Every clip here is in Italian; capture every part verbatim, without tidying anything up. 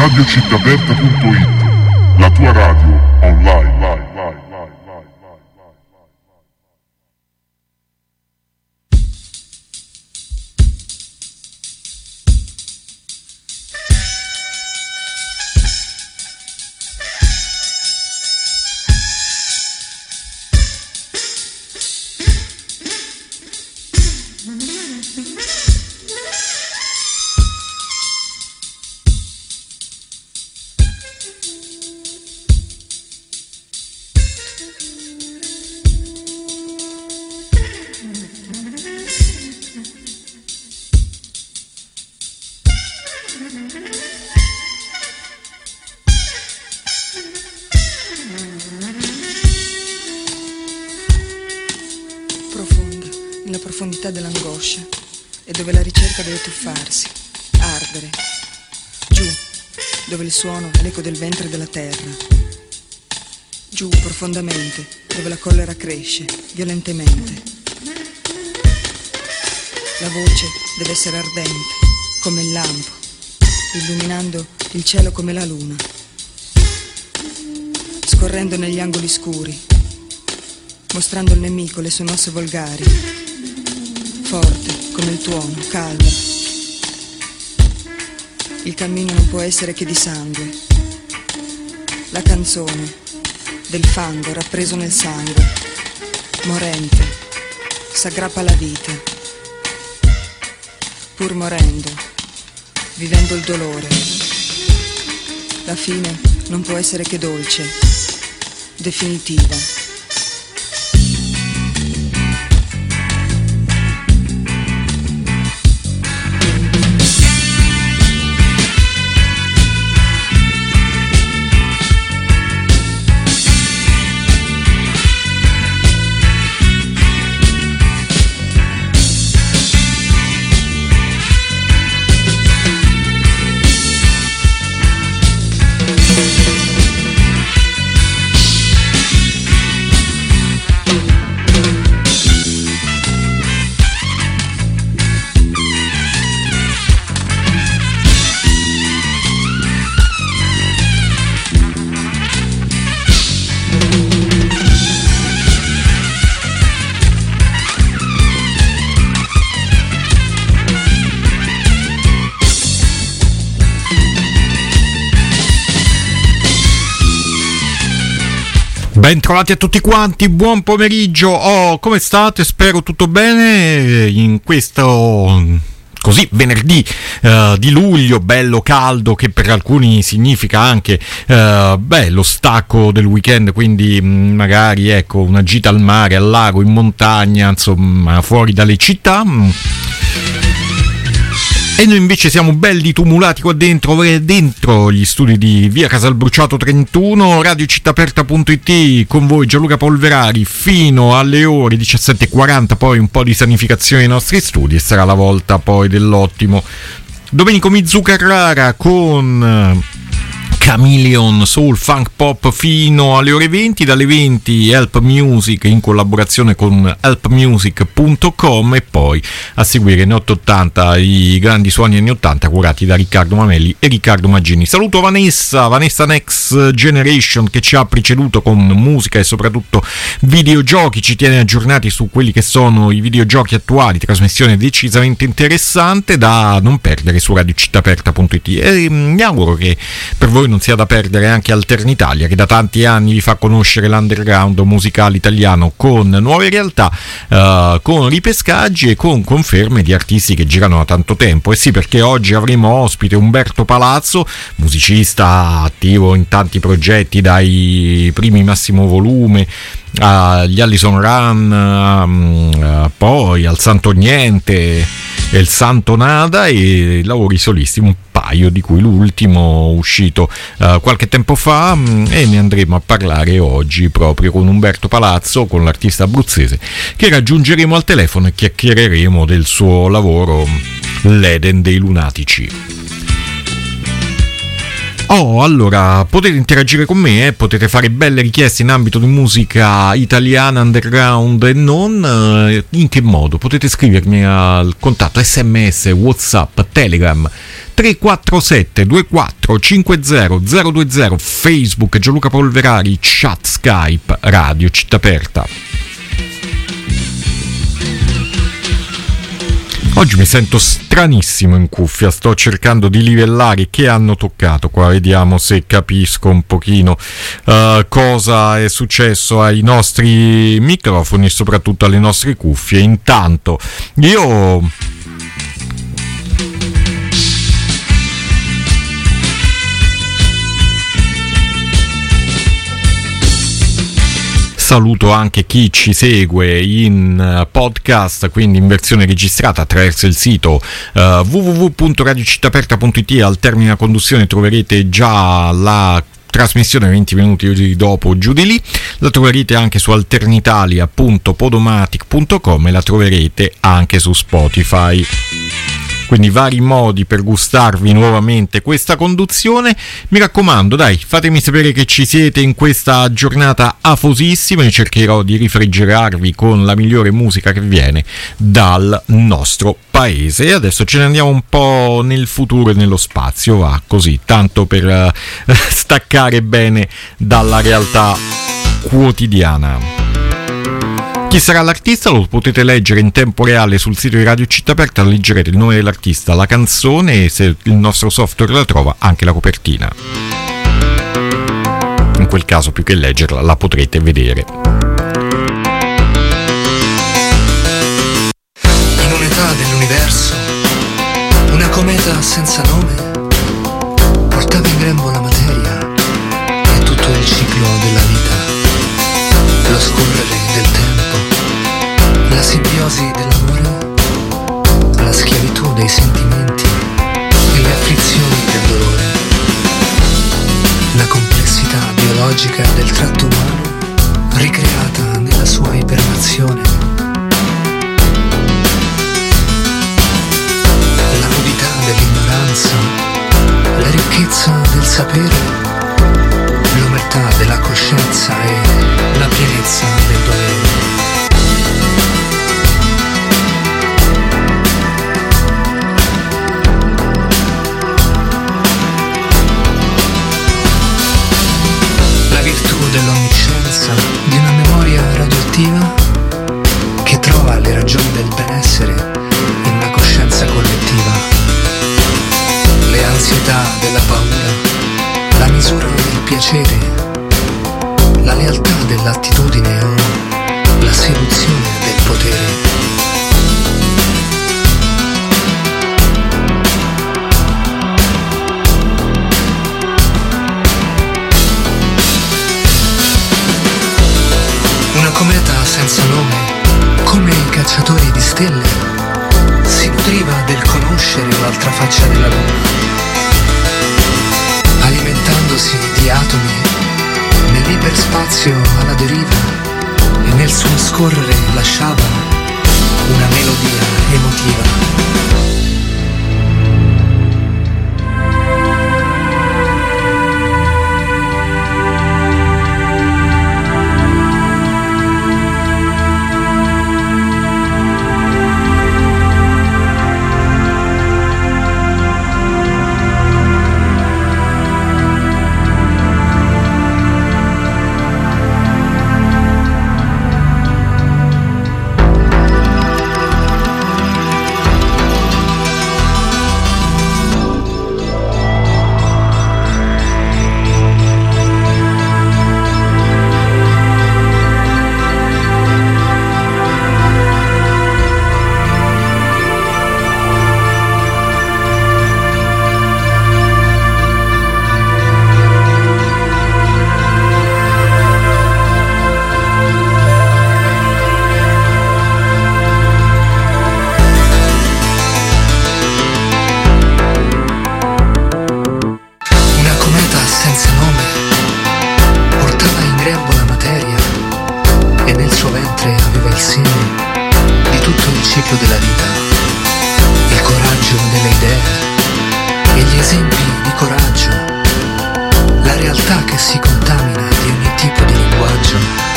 radio città aperta punto it, la tua radio online. Dell'angoscia e dove la ricerca deve tuffarsi, ardere, giù, dove il suono è l'eco del ventre della terra, giù profondamente, dove la collera cresce violentemente. La voce deve essere ardente, come il lampo, illuminando il cielo come la luna, scorrendo negli angoli scuri, mostrando al nemico le sue mosse volgari, forte come il tuono, calda. Il cammino non può essere che di sangue. La canzone del fango rappreso nel sangue, morente, s'aggrappa alla vita. Pur morendo, vivendo il dolore. La fine non può essere che dolce, definitiva. Bentrovati a tutti quanti, buon pomeriggio. Oh, come state? Spero tutto bene in questo così venerdì uh, di luglio, bello caldo, che per alcuni significa anche uh, beh, lo stacco del weekend, quindi mh, magari ecco una gita al mare, al lago, in montagna, insomma fuori dalle città. E noi invece siamo belli tumulati qua dentro, dentro gli studi di via Casalbruciato trentuno, radio città aperta punto it, con voi Gianluca Polverari fino alle ore diciassette e quaranta, poi un po' di sanificazione ai nostri studi e sarà la volta poi dell'ottimo Domenico Mizzucarrara con Chameleon Soul Funk Pop fino alle ore venti, dalle venti Help Music in collaborazione con help music punto com e poi a seguire in ottocentottanta i grandi suoni anni ottanta curati da Riccardo Mamelli e Riccardo Maggini. Saluto Vanessa, Vanessa Next Generation, che ci ha preceduto con musica e soprattutto videogiochi, ci tiene aggiornati su quelli che sono i videogiochi attuali, trasmissione decisamente interessante da non perdere su radio città aperta punto it e mi auguro che per voi non sia da perdere anche Alternitalia, che da tanti anni vi fa conoscere l'underground musicale italiano con nuove realtà, uh, con ripescaggi e con conferme di artisti che girano da tanto tempo. E sì, perché oggi avremo ospite Umberto Palazzo, musicista attivo in tanti progetti, dai primi Massimo Volume agli Allison Run, um, poi al Santo Niente e il Santo Nada, e lavori solisti, un paio, di cui l'ultimo uscito uh, qualche tempo fa, um, e ne andremo a parlare oggi proprio con Umberto Palazzo, con l'artista abruzzese, che raggiungeremo al telefono e chiacchiereremo del suo lavoro L'Eden dei Lunatici. Oh, allora, potete interagire con me, eh? Potete fare belle richieste in ambito di musica italiana, underground e non. Eh, in che modo? Potete scrivermi al contatto sms, whatsapp, telegram tre quattro sette due quattro cinque zero zero due zero, Facebook Gianluca Polverari, chat Skype, Radio Città Aperta. Oggi mi sento stranissimo in cuffia, sto cercando di livellare che hanno toccato qua, vediamo se capisco un pochino uh, cosa è successo ai nostri microfoni e soprattutto alle nostre cuffie. Intanto io saluto anche chi ci segue in podcast, quindi in versione registrata attraverso il sito uh, w w w punto radio città aperta punto i t. Al termine della conduzione troverete già la trasmissione venti minuti dopo giù di lì, la troverete anche su alternitalia punto podomatic punto com e la troverete anche su Spotify. Quindi vari modi per gustarvi nuovamente questa conduzione. Mi raccomando, dai, fatemi sapere che ci siete in questa giornata afosissima e cercherò di rifrigerarvi con la migliore musica che viene dal nostro paese. E adesso ce ne andiamo un po' nel futuro e nello spazio, va così, tanto per uh, staccare bene dalla realtà quotidiana. Chi sarà l'artista lo potete leggere in tempo reale sul sito di Radio Città Aperta, leggerete il nome dell'artista, la canzone e, se il nostro software la trova, anche la copertina. In quel caso, più che leggerla, la potrete vedere. In un'età dell'universo, una cometa senza nome portava in grembo la materia e tutto il ciclo della vita, lo scorrere del tempo, la simbiosi dell'amore, la schiavitù dei sentimenti e le afflizioni del dolore, la complessità biologica del tratto umano ricreata nella sua ipernazione, la nudità dell'ignoranza, la ricchezza del sapere, l'omertà della coscienza e la pienezza del dovere. La virtù dell'onniscienza, di una memoria radioattiva che trova le ragioni del benessere in una coscienza collettiva, le ansietà della paura, la misura del piacere, la lealtà dell'attitudine o la seduzione del potere. Una cometa senza nome, come i cacciatori di stelle, si nutriva del conoscere l'altra faccia della luna, alimentandosi di atomi nell'iperspazio alla deriva, e nel suo scorrere lasciava una melodia emotiva. la realtà che si contamina di ogni tipo di linguaggio,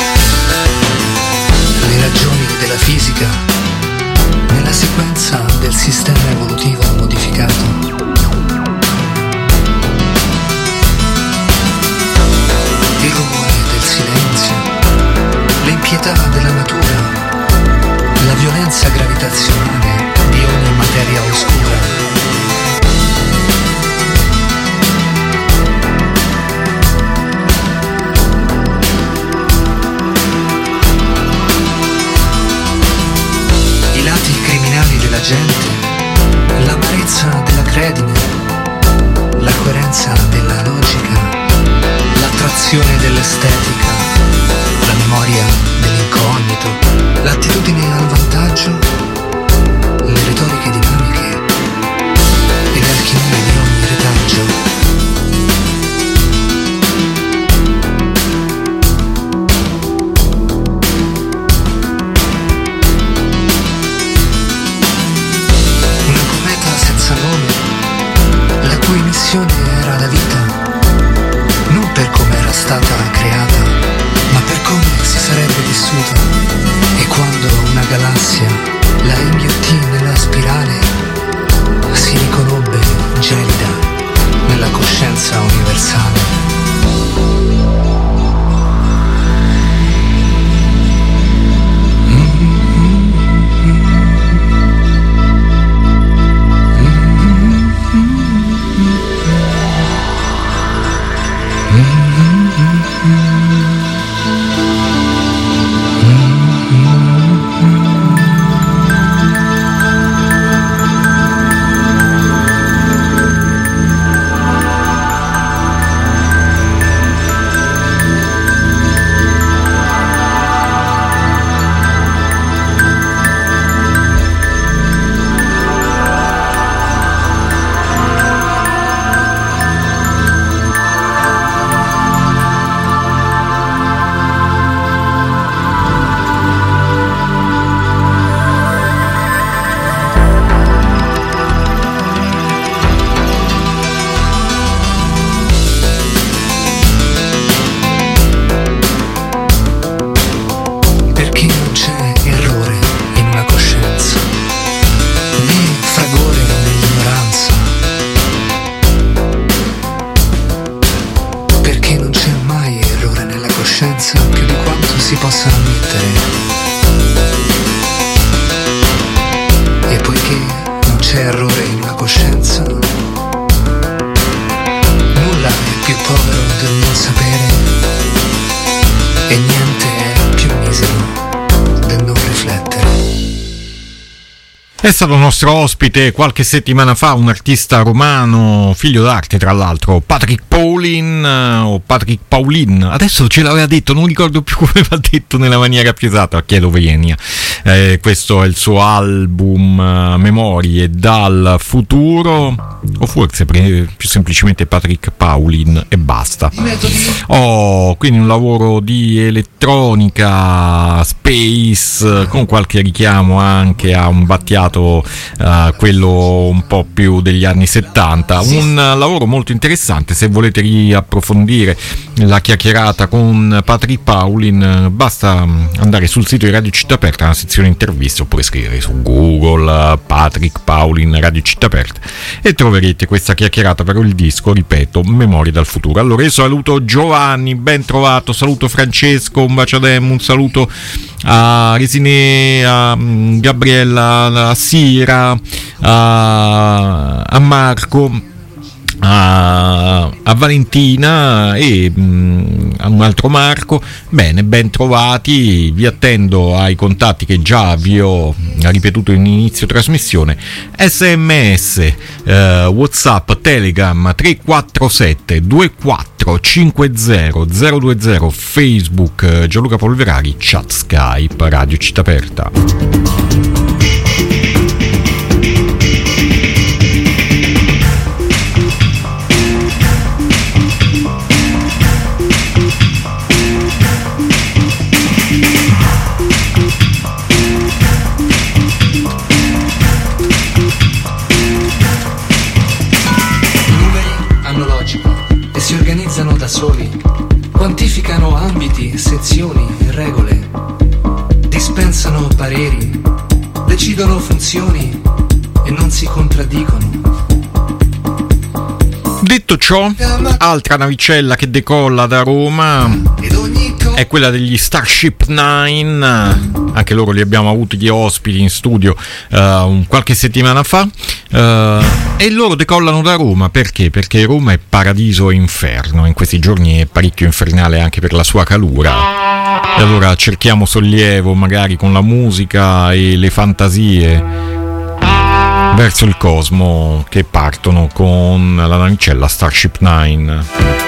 le ragioni della fisica nella sequenza del sistema evolutivo modificato. Il rumore del silenzio, l'impietà della natura, la violenza gravitazionale di ogni materia oscura. I lati criminali della gente, l'amarezza della credine, la coerenza della logica, l'attrazione dell'estetica, la memoria dell'incognito, l'attitudine al vantaggio, le retoriche dinamiche e le alchimie di ogni retaggio. Una cometa senza nome, la cui missione era la vita, non per come era stata creata, ma per come si sarebbe vissuta. E quando una galassia la inghiottì nella spirale, si riconobbe gelida nella coscienza universale. Più di quanto si possa ammettere. E poiché non c'è errore in una coscienza, nulla è più povero del non sapere e niente è più misero del non riflettere. È stato nostro ospite qualche settimana fa un artista romano, figlio d'arte tra l'altro, Patrick Paulin o Patrick Paulin, adesso ce l'aveva detto, non ricordo più come va detto nella maniera più esatta, chiedo venia. Eh, questo è il suo album uh, Memorie dal futuro, o forse pre- più semplicemente Patrick Paulin e basta. Oh, quindi un lavoro di elettronica, space, con qualche richiamo anche a un battiato Uh, quello un po' più degli anni settanta, un uh, lavoro molto interessante. Se volete riapprofondire la chiacchierata con Patrick Paulin, uh, basta andare sul sito di Radio Città Aperta, nella sezione interviste, oppure scrivere su Google uh, Patrick Paulin Radio Città Aperta e troverete questa chiacchierata per il disco, ripeto, Memorie dal futuro. Allora io saluto Giovanni, ben trovato, saluto Francesco, un bacio a Dem, un saluto a Resine, a Gabriella, a Sira, a, a Marco, a, a Valentina e mh, a un altro Marco. Bene, ben trovati, vi attendo ai contatti che già vi ho ripetuto in inizio trasmissione: sms, eh, WhatsApp, Telegram tre quattro sette due quattro cinque zero zero due zero, Facebook Gianluca Polverari, chat Skype Radio Città Aperta. Si organizzano da soli, quantificano ambiti, sezioni e regole, dispensano pareri, decidono funzioni e non si contraddicono. Detto ciò, altra navicella che decolla da Roma è quella degli Starship Nine. Anche loro li abbiamo avuti gli ospiti in studio uh, un qualche settimana fa, uh, e loro decollano da Roma perché? Perché Roma è paradiso e inferno, in questi giorni è parecchio infernale anche per la sua calura, e allora cerchiamo sollievo magari con la musica e le fantasie verso il cosmo, che partono con la navicella Starship Nine.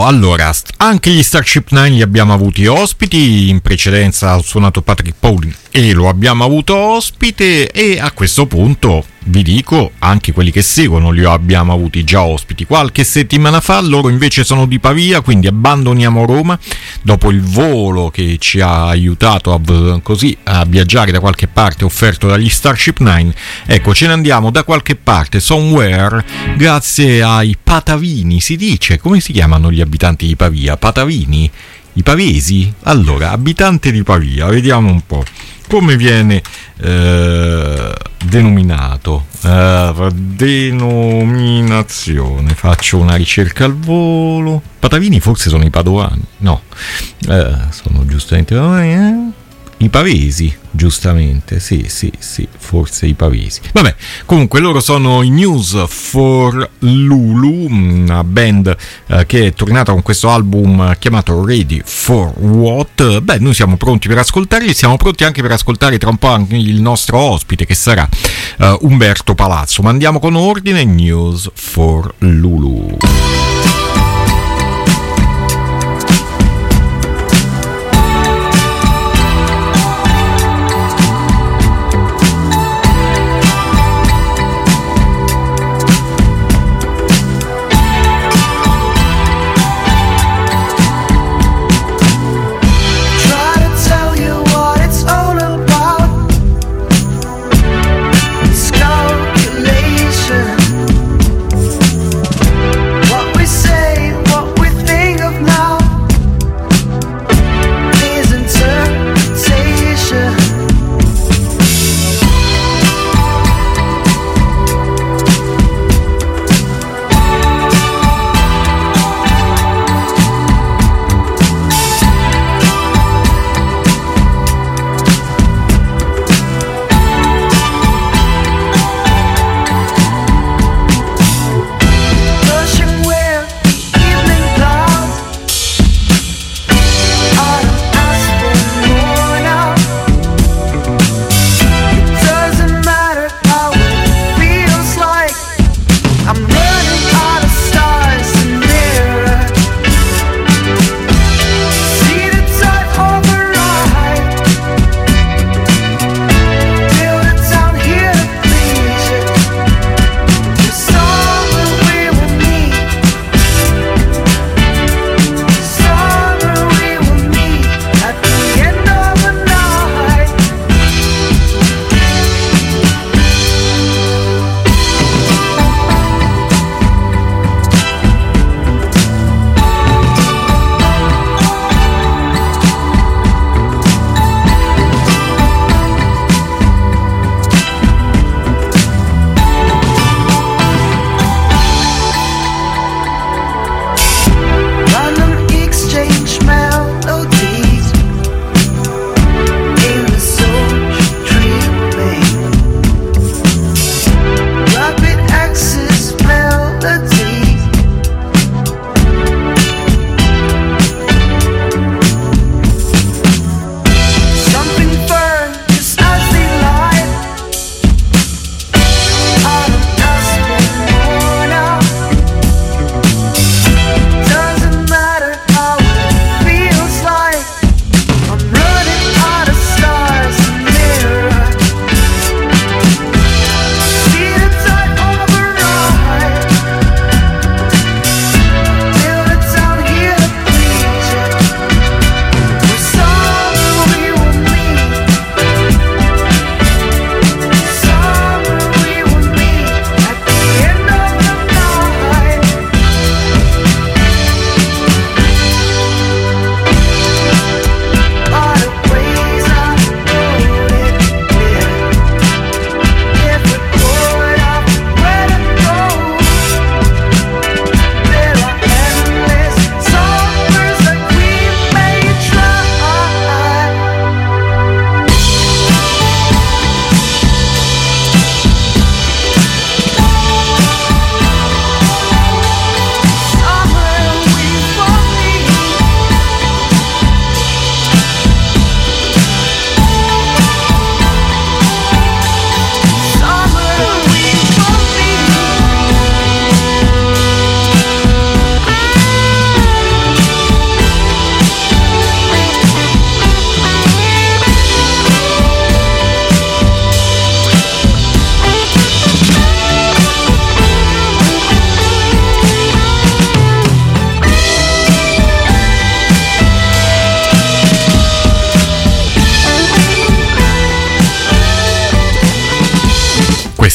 allora, anche gli Starship Nine li abbiamo avuti ospiti, in precedenza ha suonato Patrick Pauli e lo abbiamo avuto ospite, e a questo punto vi dico, anche quelli che seguono li abbiamo avuti già ospiti qualche settimana fa. Loro invece sono di Pavia, quindi abbandoniamo Roma dopo il volo che ci ha aiutato a, così a viaggiare da qualche parte offerto dagli Starship Nine. Ecco, ce ne andiamo da qualche parte, somewhere, grazie ai patavini, si dice. Come si chiamano gli abitanti di Pavia? Patavini? I pavesi? Allora, abitante di Pavia, vediamo un po' come viene eh, denominato. Eh, denominazione, faccio una ricerca al volo. Patavini forse sono i padovani, no, eh, sono giustamente eh? i pavesi, giustamente, sì, sì, sì, forse i pavesi. Vabbè, comunque loro sono i News for Lulu, una band eh, che è tornata con questo album chiamato Ready for What. Beh, noi siamo pronti per ascoltarli, siamo pronti anche per ascoltare tra un po' anche il nostro ospite, che sarà eh, Umberto Palazzo. Ma andiamo con ordine. News for Lulu. What we say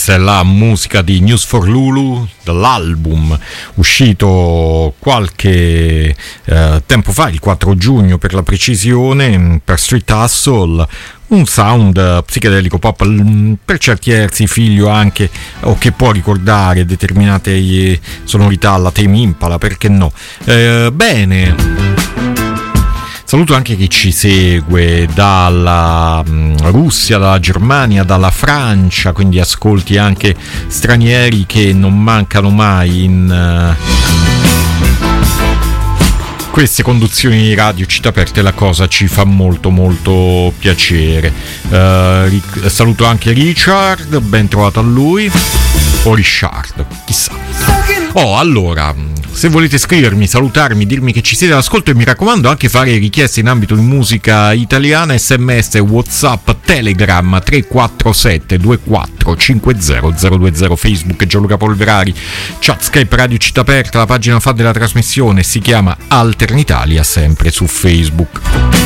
Questa è la musica di News for Lulu, dall'album uscito qualche eh, tempo fa, il quattro giugno per la precisione, per Street Hustle. Un sound psichedelico pop, per certi versi figlio anche, o che può ricordare determinate sonorità alla Tame Impala, perché no? Eh, bene. Saluto anche chi ci segue dalla Russia, dalla Germania, dalla Francia, quindi ascolti anche stranieri che non mancano mai in uh, queste conduzioni di Radio Città Aperta, e la cosa ci fa molto molto piacere. Uh, ric- saluto anche Richard, ben trovato a lui, o Richard, chissà. Oh, allora, se volete scrivermi, salutarmi, dirmi che ci siete all'ascolto, e mi raccomando anche fare richieste in ambito di musica italiana, sms, whatsapp, telegram tre quattro sette due quattro cinque zero zero due zero, Facebook Gianluca Polverari, chat Skype Radio Città Aperta, la pagina fan della trasmissione si chiama Alternitalia, sempre su Facebook.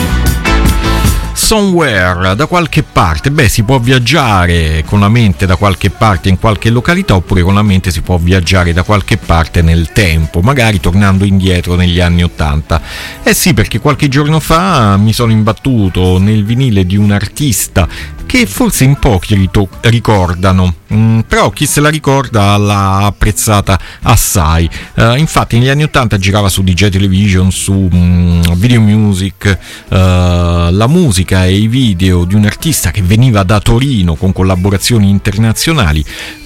Somewhere, da qualche parte, beh, si può viaggiare con la mente da qualche parte in qualche località, oppure con la mente si può viaggiare da qualche parte nel tempo, magari tornando indietro negli anni ottanta. Eh sì, perché qualche giorno fa mi sono imbattuto nel vinile di un artista che forse in pochi rito- ricordano, mm, però chi se la ricorda l'ha apprezzata assai. Uh, infatti negli anni ottanta girava su D J Television, su mm, Video Music, uh, la musica e i video di un artista che veniva da Torino con collaborazioni internazionali.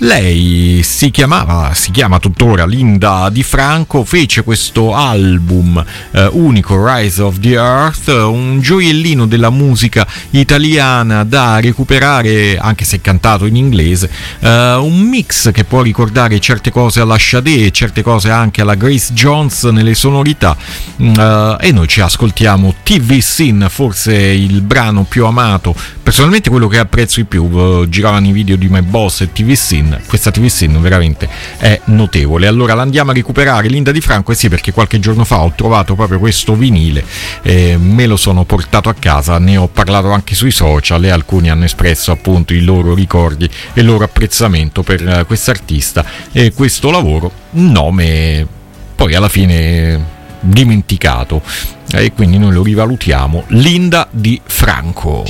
Lei si chiamava, si chiama tuttora Linda Di Franco, fece questo album uh, unico, Rise of the Earth, un gioiellino della musica italiana da recuperare, anche se cantato in inglese, uh, un mix che può ricordare certe cose alla Sade, certe cose anche alla Grace Jones nelle sonorità, uh, e noi ci ascoltiamo T V Scene, forse il brano più amato, personalmente quello che apprezzo di più. Uh, giravano i video di My Boss e T V Scene, questa T V Scene veramente è notevole. Allora l'andiamo a recuperare, Linda Di Franco, e eh sì, perché qualche giorno fa ho trovato proprio questo vinile, eh, me lo sono portato a casa, ne ho parlato anche sui social e alcuni hanno espresso appunto i loro ricordi e il loro apprezzamento per uh, quest'artista e questo lavoro, un nome poi alla fine dimenticato, e quindi noi lo rivalutiamo. Linda Di Franco.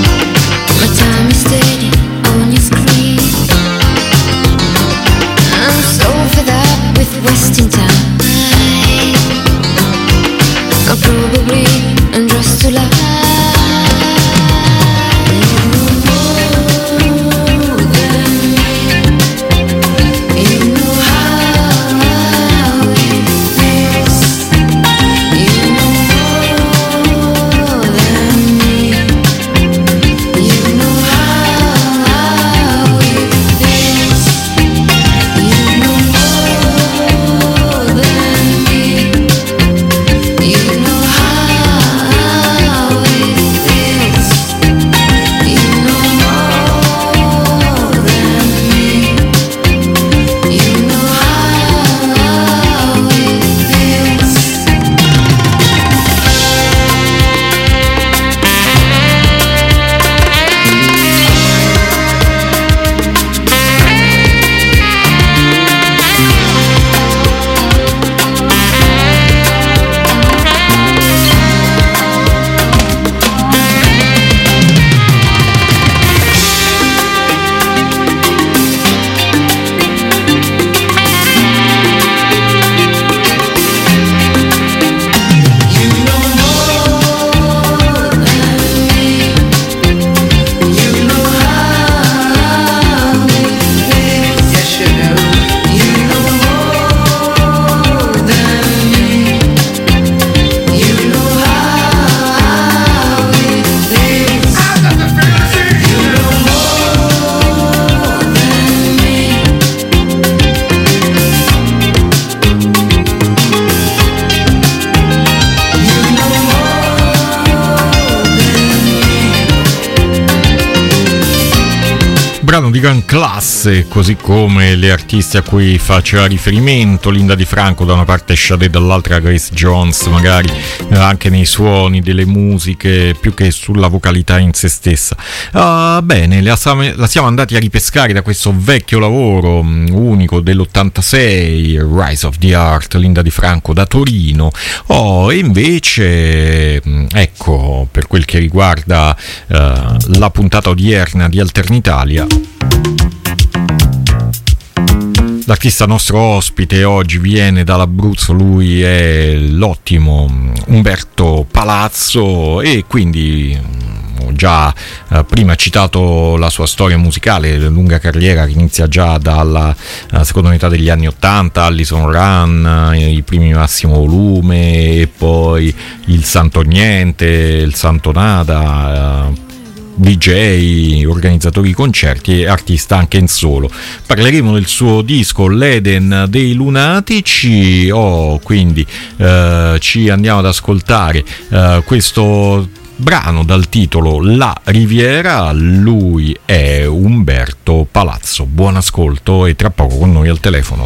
My time is steady on your screen. brano di gran classe, così come le artiste a cui faceva riferimento, Linda Di Franco da una parte, Sade dall'altra, Grace Jones, magari eh, anche nei suoni delle musiche più che sulla vocalità in se stessa. Uh, bene, la, la siamo andati a ripescare da questo vecchio lavoro um, unico dell'ottantasei, Rise of the Art, Linda Di Franco da Torino. Oh, e invece ecco, per quel che riguarda uh, la puntata odierna di Alternitalia, l'artista nostro ospite oggi viene dall'Abruzzo, lui è l'ottimo Umberto Palazzo, e quindi ho già eh, prima citato la sua storia musicale, la lunga carriera che inizia già dalla uh, seconda metà degli anni ottanta, Allison Run, eh, i primi Massimo Volume, e poi il Santo Niente, il Santo Nada, eh, D J, organizzatori di concerti e artista anche in solo. Parleremo del suo disco L'Eden dei Lunatici. Oh, quindi eh, ci andiamo ad ascoltare eh, questo brano dal titolo La Riviera. Lui è Umberto Palazzo. Buon ascolto e tra poco con noi al telefono.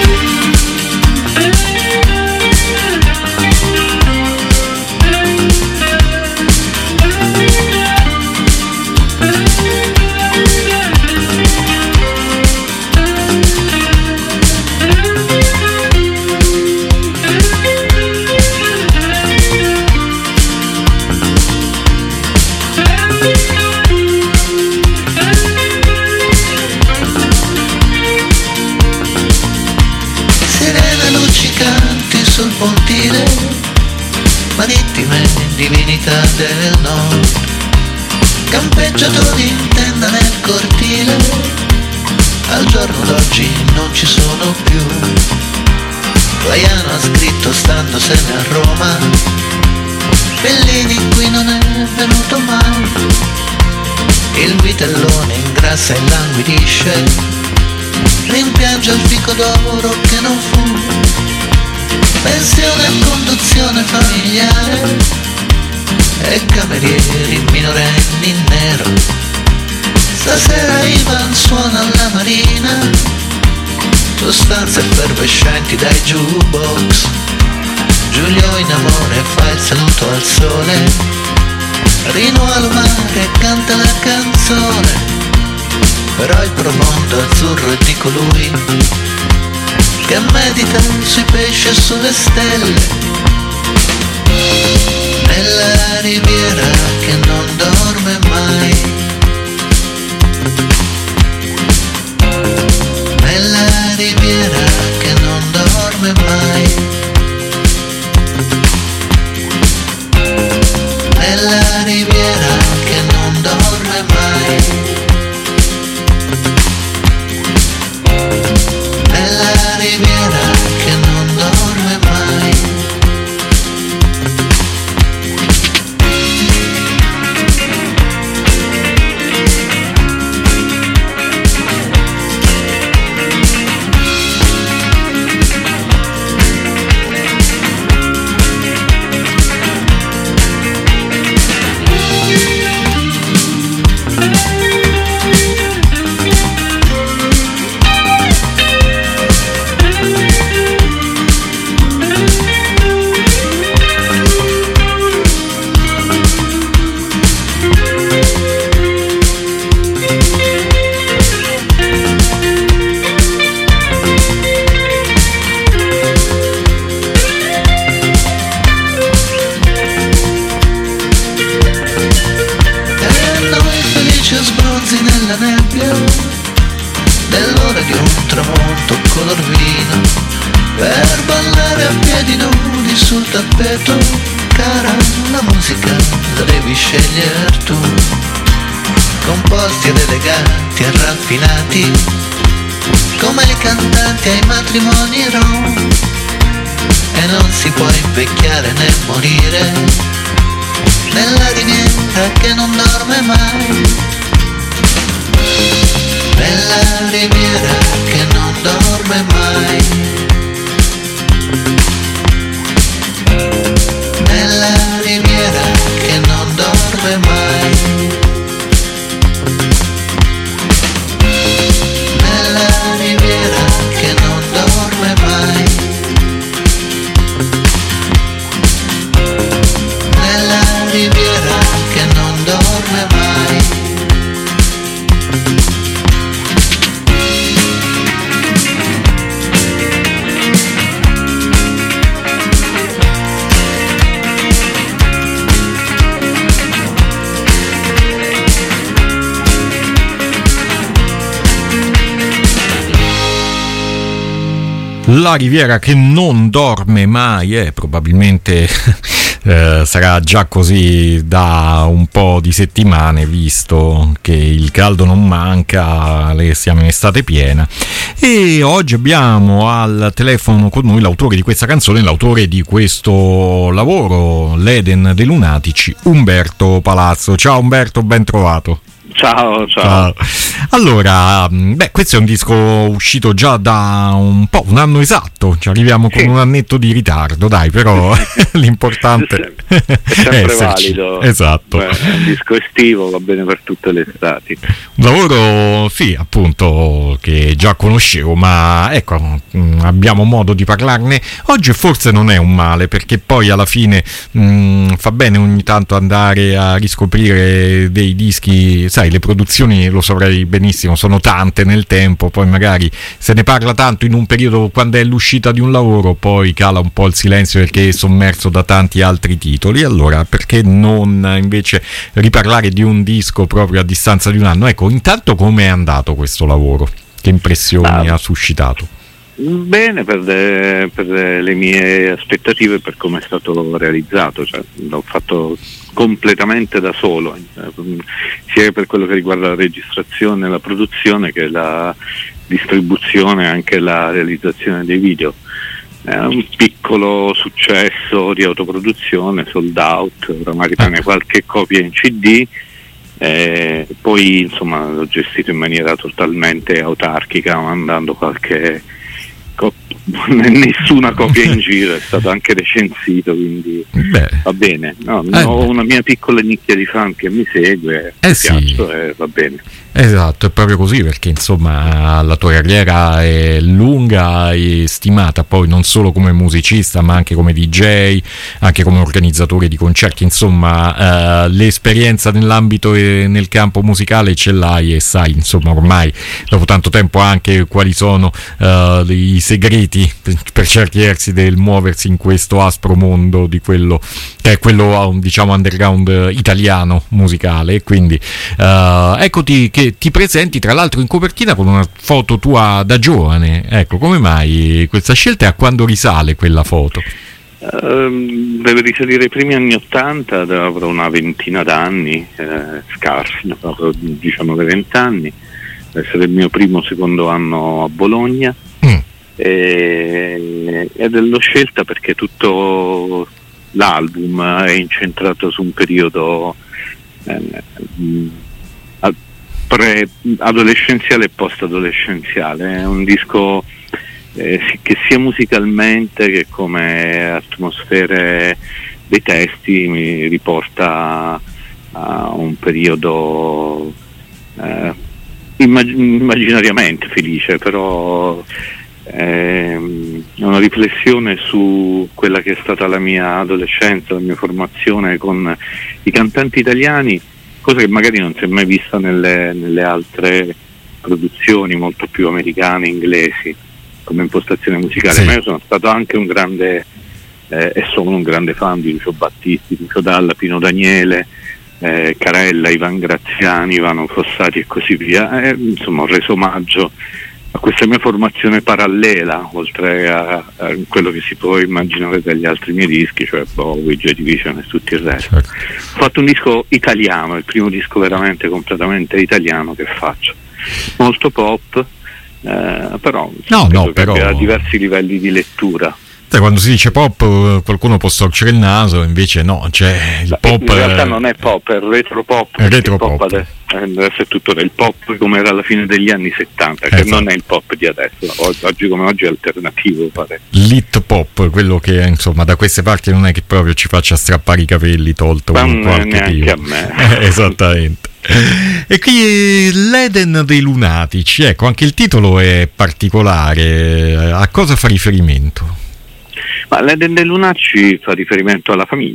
Sul pontile, marittime divinità del nord, campeggiatori in tenda nel cortile, al giorno d'oggi non ci sono più. Flaiano ha scritto standosene a Roma, Bellini qui non è venuto mai, il vitellone ingrassa e languidisce, rimpiange il fico d'oro che non fu. Pensione e conduzione familiare e camerieri minorenni in nero. Stasera Ivan suona alla marina, sostanze effervescenti dai jukebox. Giulio in amore fa il saluto al sole, Rino al mare canta la canzone. Però il profondo azzurro è di colui che medita sui pesci e sulle stelle, nella riviera che non dorme mai, nella riviera che non dorme mai, nella riviera che non dorme mai. Nella riviera che non dorme mai. Dell'ora di un tramonto color vino, per ballare a piedi nudi sul tappeto. Cara, la musica la devi scegliere tu, composti ed eleganti e raffinati, come i cantanti ai matrimoni rom. E non si può invecchiare né morire, nella riviera che non dorme mai, nella riviera che non dorme mai, nella riviera che non dorme mai, dorme mai. La Riviera che non dorme mai, eh, probabilmente eh, sarà già così da un po' di settimane, visto che il caldo non manca, siamo in estate piena. E oggi abbiamo al telefono con noi l'autore di questa canzone, l'autore di questo lavoro, l'Eden dei Lunatici, Umberto Palazzo. Ciao Umberto, ben trovato. Ciao, ciao. Allora, beh, questo è un disco uscito già da un po', un anno esatto, ci arriviamo con sì. un annetto di ritardo, dai, però l'importante è sempre è valido. Esatto. Beh, è un disco estivo, va bene per tutte le estati. Un lavoro, sì, appunto, che già conoscevo, ma ecco, abbiamo modo di parlarne oggi, forse non è un male, perché poi alla fine mh, fa bene ogni tanto andare a riscoprire dei dischi, sai, le produzioni, lo saprei benissimo, sono tante nel tempo, poi magari se ne parla tanto in un periodo quando è l'uscita di un lavoro, poi cala un po' il silenzio perché è sommerso da tanti altri titoli. Allora perché non invece riparlare di un disco proprio a distanza di un anno? Ecco, intanto come è andato questo lavoro? Che impressioni ah, ha suscitato? Bene, per, de, per de, le mie aspettative, per come è stato realizzato, cioè, l'ho fatto completamente da solo, sia per quello che riguarda la registrazione, la produzione, che la distribuzione e anche la realizzazione dei video. È un piccolo successo di autoproduzione, sold out, oramai rimane qualche copia in C D, eh, poi insomma l'ho gestito in maniera totalmente autarchica, mandando qualche nessuna copia in giro, è stato anche recensito, quindi Beh. va bene. No, eh, ho una mia piccola nicchia di fan che mi segue, eh mi sì. piaccio e va bene. Esatto, è proprio così, perché insomma la tua carriera è lunga e stimata, poi non solo come musicista ma anche come D J, anche come organizzatore di concerti, insomma eh, l'esperienza nell'ambito e nel campo musicale ce l'hai e sai insomma ormai dopo tanto tempo anche quali sono eh, i segreti per certi versi del muoversi in questo aspro mondo di quello che è quello diciamo underground italiano musicale, e quindi eh, eccoti che ti presenti tra l'altro in copertina con una foto tua da giovane. Ecco, come mai questa scelta e a quando risale quella foto? Uh, deve risalire ai primi anni ottanta, avrò una ventina d'anni, eh, scarsi, proprio diciannove venti anni, deve essere il mio primo secondo anno a Bologna. Mm. E, ed è l'ho scelta perché tutto l'album è incentrato su un periodo eh, pre-adolescenziale e post-adolescenziale. È un disco eh, che sia musicalmente che come atmosfere dei testi mi riporta a un periodo eh, immag- immaginariamente felice, però è una riflessione su quella che è stata la mia adolescenza, la mia formazione con i cantanti italiani, cosa che magari non si è mai vista nelle, nelle altre produzioni molto più americane, inglesi, come impostazione musicale. Sì. Ma io sono stato anche un grande eh, e sono un grande fan di Lucio Battisti, Lucio Dalla, Pino Daniele, eh, Carella, Ivan Graziani, Ivano Fossati e così via. Eh, insomma ho reso omaggio a questa mia formazione parallela, oltre a, a quello che si può immaginare dagli altri miei dischi, cioè Bowie, Joy Division e tutto il resto. Certo. Ho fatto un disco italiano, il primo disco veramente completamente italiano che faccio, molto pop, eh, però no, no, però che ha diversi livelli di lettura. Quando si dice pop qualcuno può storcere il naso, invece no, cioè il pop in realtà non è pop, è retro pop, è retro pop, pop adesso, adesso è tutto del pop come era alla fine degli anni settanta, che esatto. non è il pop di adesso, oggi come oggi è alternativo, pare. Lit pop, quello che insomma da queste parti non è che proprio ci faccia strappare i capelli, tolto ma con qualche neanche tiro. A me. Eh, esattamente. E qui l'Eden dei Lunatici, ecco, anche il titolo è particolare, a cosa fa riferimento? Ma l'Eden dei Lunatici fa riferimento alla famiglia,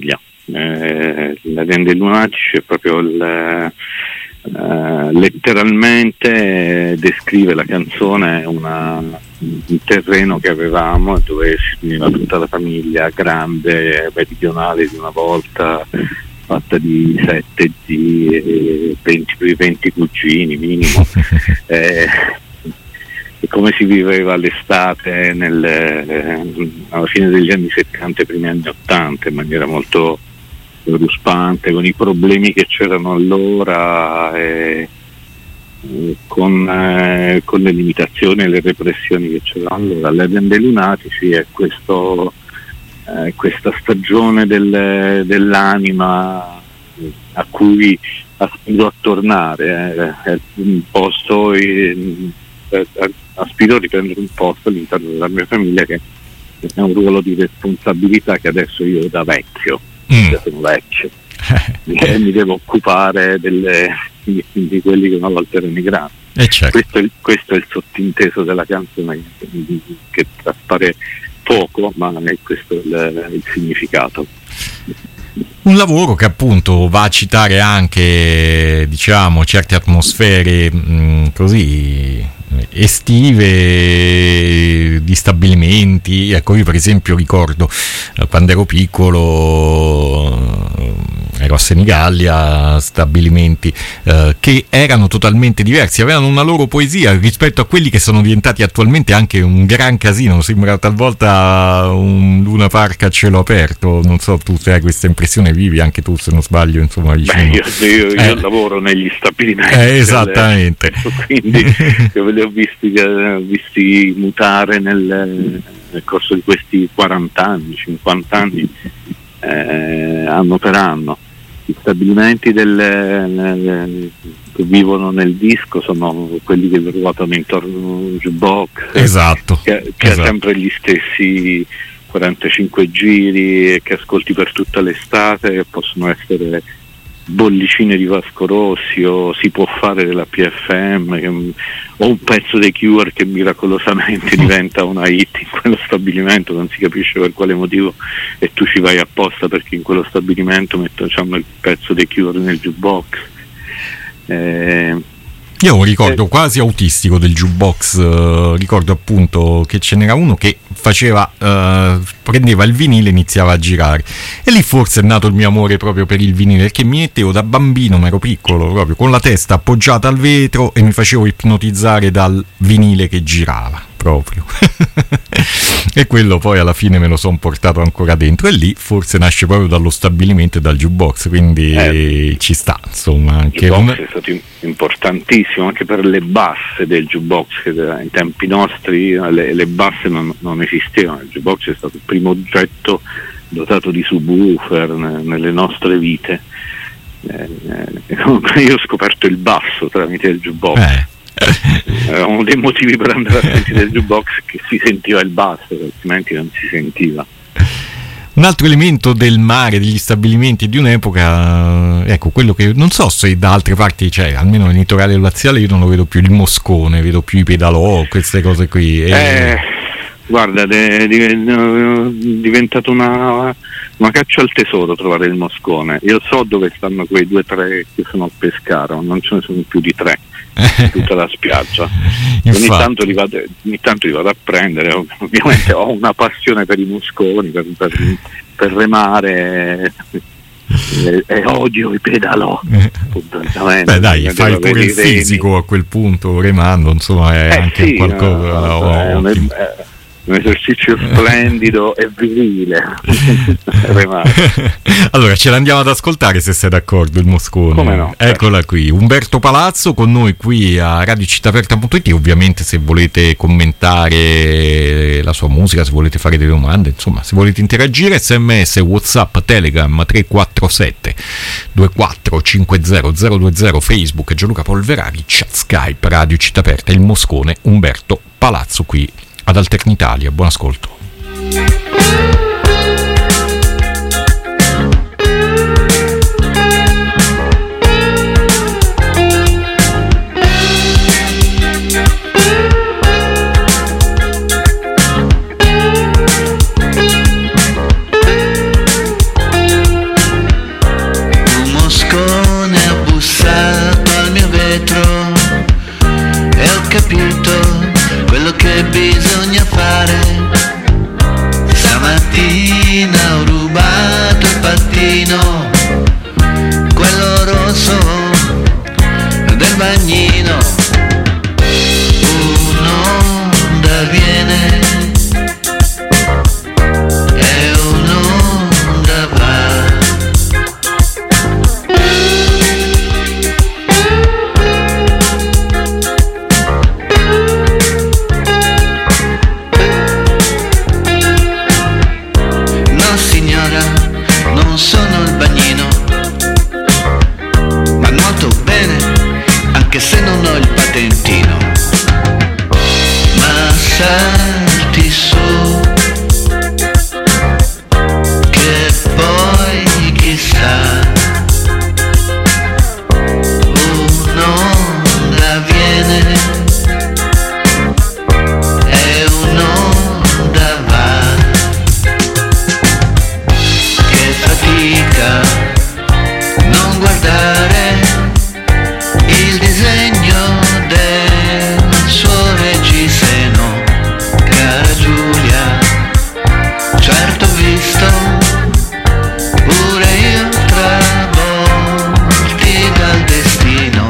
Eh, la Dende Lunatici è proprio il, eh, letteralmente descrive la canzone una, un terreno che avevamo dove si univa tutta la famiglia grande, meridionale di una volta, fatta di sette zii, venti, venti cugini minimo. eh, e come si viveva l'estate nel, eh, alla fine degli anni settanta e primi anni ottanta in maniera molto ruspante, con i problemi che c'erano allora, e, e con, eh, con le limitazioni e le repressioni che c'erano allora. La Dende Lunatici è questo, eh, questa stagione del, dell'anima a cui aspiro a tornare, eh, è un posto in, eh, aspiro a riprendere un posto all'interno della mia famiglia che è un ruolo di responsabilità che adesso io da vecchio, mm. io sono vecchio, e mi devo occupare delle, di, di quelli che una volta erano i grandi. Eh certo. questo, è il, questo è il sottinteso della canzone, che, che traspare poco, ma è questo il, il significato. Un lavoro che appunto va a citare anche, diciamo, certe atmosfere mh, così estive di stabilimenti. Ecco, io per esempio ricordo eh, quando ero piccolo, eh, ero a Senigallia, stabilimenti eh, che erano totalmente diversi, avevano una loro poesia rispetto a quelli che sono diventati attualmente anche un gran casino. Sembra talvolta un Luna Park a cielo aperto. Non so, tu se hai questa impressione, vivi anche tu, se non sbaglio, insomma, vicino. Beh, io, io, io eh. lavoro negli stabilimenti, eh, esattamente, quindi li ho visti, ho visti mutare nel, nel corso di questi quaranta anni, cinquanta anni, eh, anno per anno. Gli stabilimenti del, che vivono nel disco sono quelli che ruotano intorno al jukebox, esatto, che, che esatto. ha sempre gli stessi quarantacinque giri e che ascolti per tutta l'estate, che possono essere bollicine di Vasco Rossi, o Si può fare della P F M, che, o un pezzo dei Cure che miracolosamente diventa una hit in quello stabilimento, non si capisce per quale motivo, e tu ci vai apposta perché in quello stabilimento mettono, diciamo, il pezzo dei Cure nel jukebox. Eh, Io ho un ricordo eh. quasi autistico del jukebox, eh, ricordo appunto che ce n'era uno che faceva, eh, prendeva il vinile e iniziava a girare, e lì forse è nato il mio amore proprio per il vinile, perché mi mettevo da bambino, ma ero piccolo, proprio con la testa appoggiata al vetro e mi facevo ipnotizzare dal vinile che girava proprio. E quello poi alla fine me lo son portato ancora dentro, e lì forse nasce proprio dallo stabilimento e dal jukebox, quindi eh, ci sta, insomma, anche il jukebox un... è stato importantissimo anche per le basse del jukebox, che in tempi nostri le, le basse non, non esistevano. Il jukebox è stato il primo oggetto dotato di subwoofer ne, nelle nostre vite. Eh, eh, io ho scoperto il basso tramite il jukebox. Eh. Era uno dei motivi per andare a sentire il jukebox, che si sentiva il basso, altrimenti non si sentiva. Un altro elemento del mare, degli stabilimenti di un'epoca, ecco, quello che non so se da altre parti, cioè almeno nel litorale laziale io non lo vedo più, il moscone, vedo più i pedalò, queste cose qui. E... Eh, guarda, è diventato una, una caccia al tesoro trovare il moscone. Io so dove stanno quei due o tre che sono a Pescara, non ce ne sono più di tre. Tutta la spiaggia. Ogni tanto, li vado, ogni tanto li vado a prendere. Ovviamente ho una passione per i mosconi, per, per, per remare, e, e odio i pedalò. Beh dai, fai pure il fisico a quel punto remando, insomma è eh anche sì, qualcosa. no, no, è un, è un esercizio splendido e virile. Allora ce l'andiamo ad ascoltare, se sei d'accordo, il moscone. Come no? Eccola qui, Umberto Palazzo con noi qui a radio città aperta punto it. Ovviamente se volete commentare la sua musica, se volete fare delle domande, insomma se volete interagire, sms, whatsapp, telegram tre quattro sette due quattro cinque zero zero due zero, Facebook Gianluca Polverari, chat Skype Radio Città Aperta, il moscone Umberto Palazzo qui ad Alternitalia. Buon ascolto. dietro e ho capito quello che bisogna fare. Stamattina ho rubato il pattino, quello rosso del bagnino. Un'onda viene e un'onda va. No signora, non sono il bagnino, ma nuoto bene anche se non ho il patentino. Ma salti su che poi chissà, un'onda viene e un'onda va. Che fatica non guardare il disegno del suo reggiseno, cara Giulia, certo visto pure io travolti dal destino.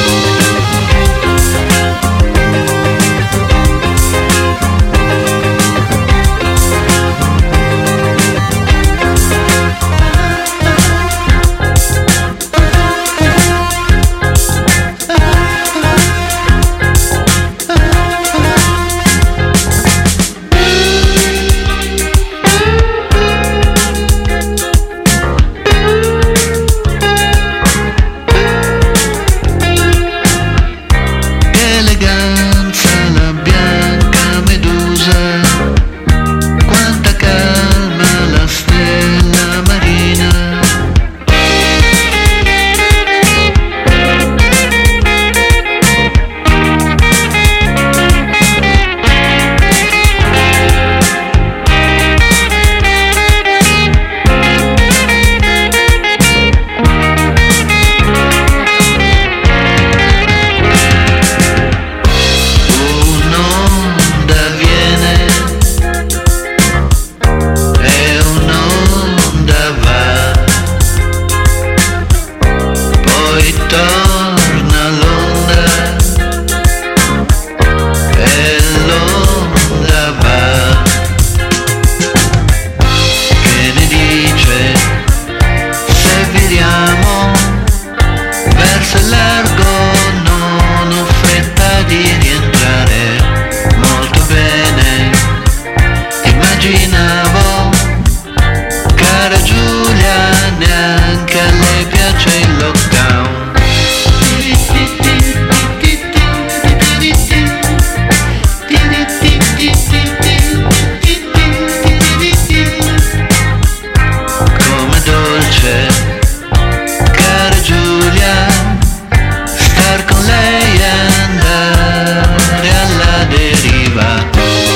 Che eleganza la bianca medusa, quanta calma la stella marina. Un'onda viene e un'onda va, poi torna l'onda e l'onda va. Che ne dice se viriamo verso il largo? Non ho fretta di rientrare, molto bene immaginavo, cara Giulia, neanche a lei piace il lockdown. Come dolce, cara Giulia, star con lei e andare alla deriva.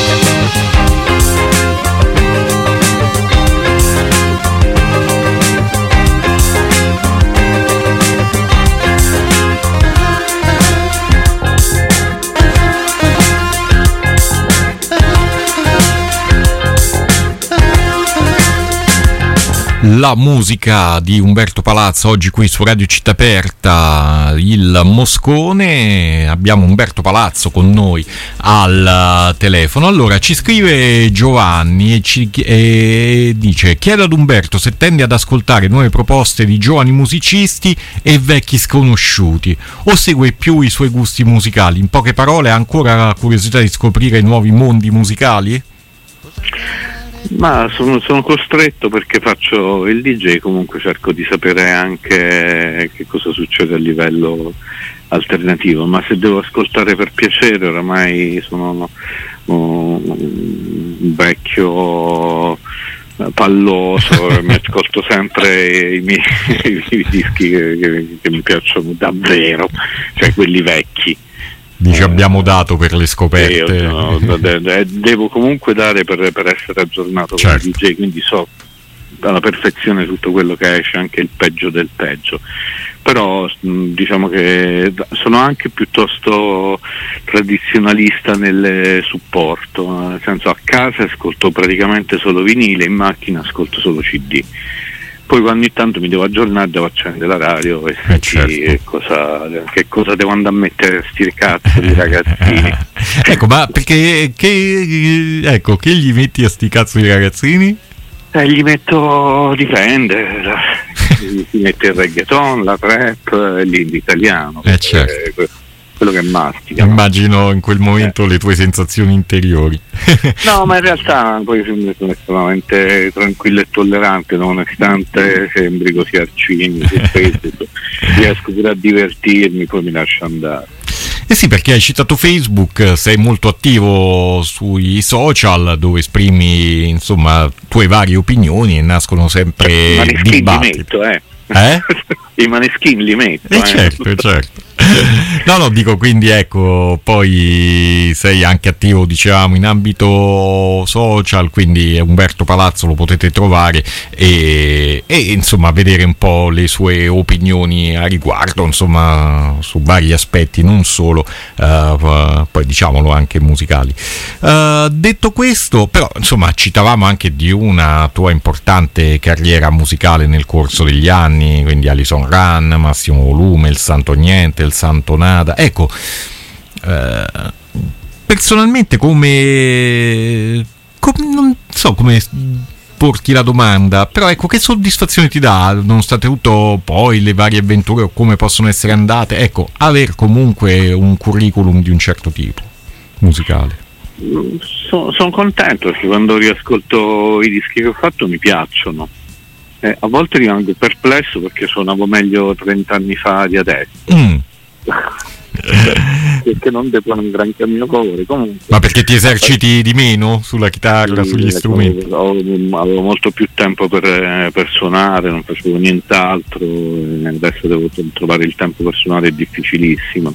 La musica di Umberto Palazzo oggi qui su Radio Città Aperta, il Moscone. Abbiamo Umberto Palazzo con noi al telefono. Allora ci scrive Giovanni e, ci, e dice: chiedo ad Umberto se tende ad ascoltare nuove proposte di giovani musicisti e vecchi sconosciuti o segue più i suoi gusti musicali. In poche parole, ha ancora curiosità di scoprire nuovi mondi musicali? Ma sono, sono costretto perché faccio il D J, comunque cerco di sapere anche che cosa succede a livello alternativo, ma se devo ascoltare per piacere oramai sono un vecchio palloso, mi ascolto sempre i miei i dischi che, che, che mi piacciono davvero, cioè quelli vecchi. Dici abbiamo dato per le scoperte. Io, no, de- de- devo comunque dare per, per essere aggiornato, certo, come D J, quindi so alla perfezione tutto quello che esce, anche il peggio del peggio, però mh, diciamo che sono anche piuttosto tradizionalista nel supporto, nel senso, a casa ascolto praticamente solo vinile, in macchina ascolto solo C D. Poi ogni tanto mi devo aggiornare, devo accendere la radio e eh certo. che, cosa, che cosa devo andare a mettere a sti cazzo di ragazzini. Ecco, ma perché che, ecco, che gli metti a sti cazzo di ragazzini? Eh, gli metto, dipende, si mette il reggaeton, la trap, l'indie italiano, eh certo. quello che mastica. Immagino in quel momento eh. le tue sensazioni interiori. No, ma in realtà poi sono estremamente tranquillo e tollerante, nonostante sembri così arcigno su Facebook. Riesco pure a divertirmi, poi mi lascio andare. Eh sì, perché hai citato Facebook, sei molto attivo sui social dove esprimi insomma tue varie opinioni e nascono sempre dibattiti. Eh? Eh? I Maneskin li metto. Eh, eh. certo, certo. No, no, dico, quindi ecco, poi sei anche attivo, diciamo, in ambito social, quindi Umberto Palazzo lo potete trovare e, e insomma vedere un po' le sue opinioni a riguardo, insomma, su vari aspetti, non solo, uh, poi diciamolo anche musicali. Uh, detto questo, però, insomma, citavamo anche di una tua importante carriera musicale nel corso degli anni, quindi Alison Run, Massimo Volume, Il Santo Niente, Il Santo Nada. Ecco, eh, personalmente come, come non so come porti la domanda, però ecco, che soddisfazione ti dà, nonostante tutto poi le varie avventure o come possono essere andate, ecco, aver comunque un curriculum di un certo tipo musicale? Sono son contento perché quando riascolto i dischi che ho fatto mi piacciono. Eh, a volte rimango perplesso perché suonavo meglio trenta anni fa di adesso. Mm. Perché non depongo un granché a mio favore. Comunque, ma perché ti eserciti di meno sulla chitarra, sì, sugli strumenti? Avevo, avevo molto più tempo per, per suonare, non facevo nient'altro, adesso devo trovare il tempo per suonare, è difficilissimo.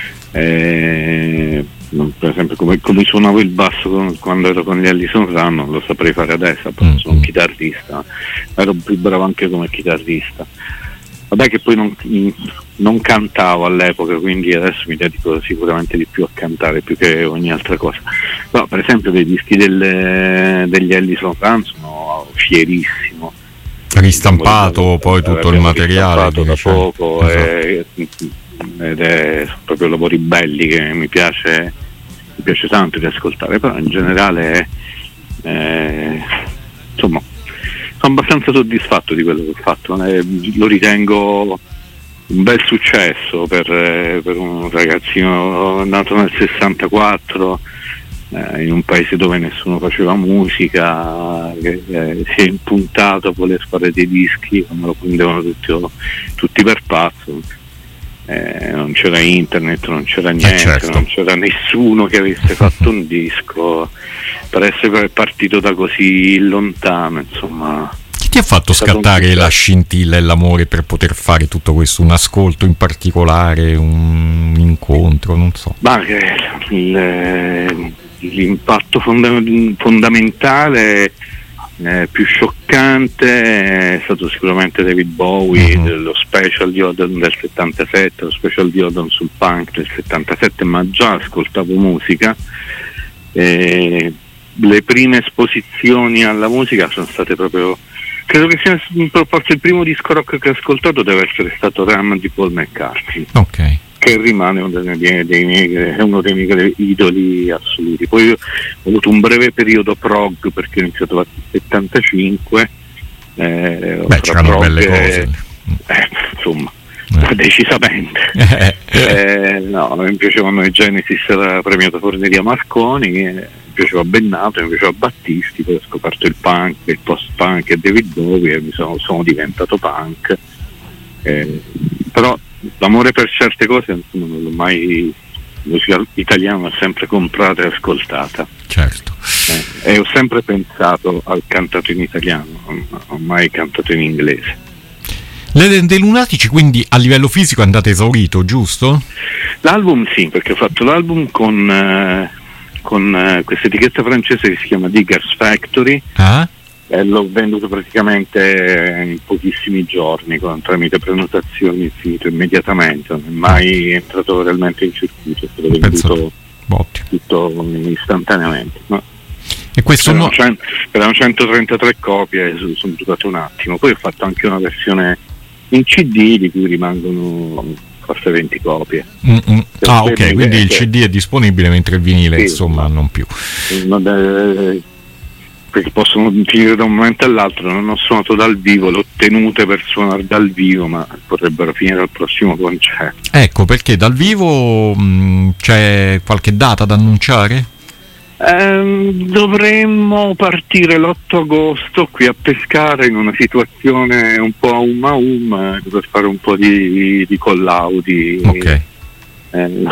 Eh, per esempio come, come suonavo il basso quando ero con gli Allison Run non lo saprei fare adesso, perché mm-hmm. sono un chitarrista, ero più bravo anche come chitarrista. Vabbè che poi non, non cantavo all'epoca, quindi adesso mi dedico sicuramente di più a cantare più che ogni altra cosa. Però per esempio dei dischi del, degli Allison Run sono fierissimo. Ristampato poi tutto il materiale da poco, esatto. e, ed è sono proprio lavori belli che mi piace mi piace tanto di ascoltare, però in generale eh, insomma sono abbastanza soddisfatto di quello che ho fatto, eh, lo ritengo un bel successo per, eh, per un ragazzino nato nel sessantaquattro eh, in un paese dove nessuno faceva musica, che eh, si è impuntato a voler fare dei dischi quando lo prendevano tutti, tutti per pazzo. Eh, non c'era internet, non c'era niente, eh certo. non c'era nessuno che avesse fatto un disco, per essere partito da così lontano, insomma. Chi ti ha fatto scattare la scintilla e l'amore per poter fare tutto questo? Un ascolto in particolare, un incontro, non so. Ma il, l'impatto fonda- fondamentale Eh, più scioccante è stato sicuramente David Bowie, mm-hmm. lo special di Odom del settantasette, lo special di Odom sul punk del settantasette, ma già ascoltavo musica. Eh, le prime esposizioni alla musica sono state proprio, credo che sia forse il primo disco rock che ho ascoltato deve essere stato Ram di Paul McCartney, okay. che rimane uno dei miei, dei miei, è uno dei miei idoli assoluti. Poi ho avuto un breve periodo prog perché ho iniziato nel settantacinque. Eh, Beh, c'erano belle cose. Eh, insomma, eh. decisamente. eh, no, mi piacevano i Genesis, la premiata Forneria Marconi, eh, mi piaceva Bennato, mi piaceva Battisti, poi ho scoperto il punk, il post-punk e David Bowie e mi sono, sono diventato punk. Eh, però l'amore per certe cose insomma, non l'ho mai, la musica italiana l'ho sempre comprata e ascoltata, certo. eh, e ho sempre pensato al cantato in italiano, non ho mai cantato in inglese. Le dei Lunatici quindi a livello fisico è andato esaurito, giusto? L'album sì, perché ho fatto l'album con, eh, con eh, questa etichetta francese che si chiama Diggers Factory, ah? Eh, l'ho venduto praticamente in pochissimi giorni, con, tramite prenotazioni, è finito immediatamente, non è mai entrato realmente in circuito, è stato venduto tutto istantaneamente. No? E questo erano, no... cent- erano centotrentatré copie, sono, sono durate un attimo. Poi ho fatto anche una versione in C D di cui rimangono forse venti copie. Mm-mm. Ah, ok, quindi il C D è disponibile mentre il vinile, sì, insomma, non più. Non è, perché possono finire da un momento all'altro, non ho suonato dal vivo, l'ho tenute per suonare dal vivo, ma potrebbero finire al prossimo concerto. Ecco, perché dal vivo mh, c'è qualche data da annunciare? Eh, dovremmo partire l'otto agosto qui a Pescara in una situazione un po' a um a um per fare un po' di, di collaudi. Ok. Eh,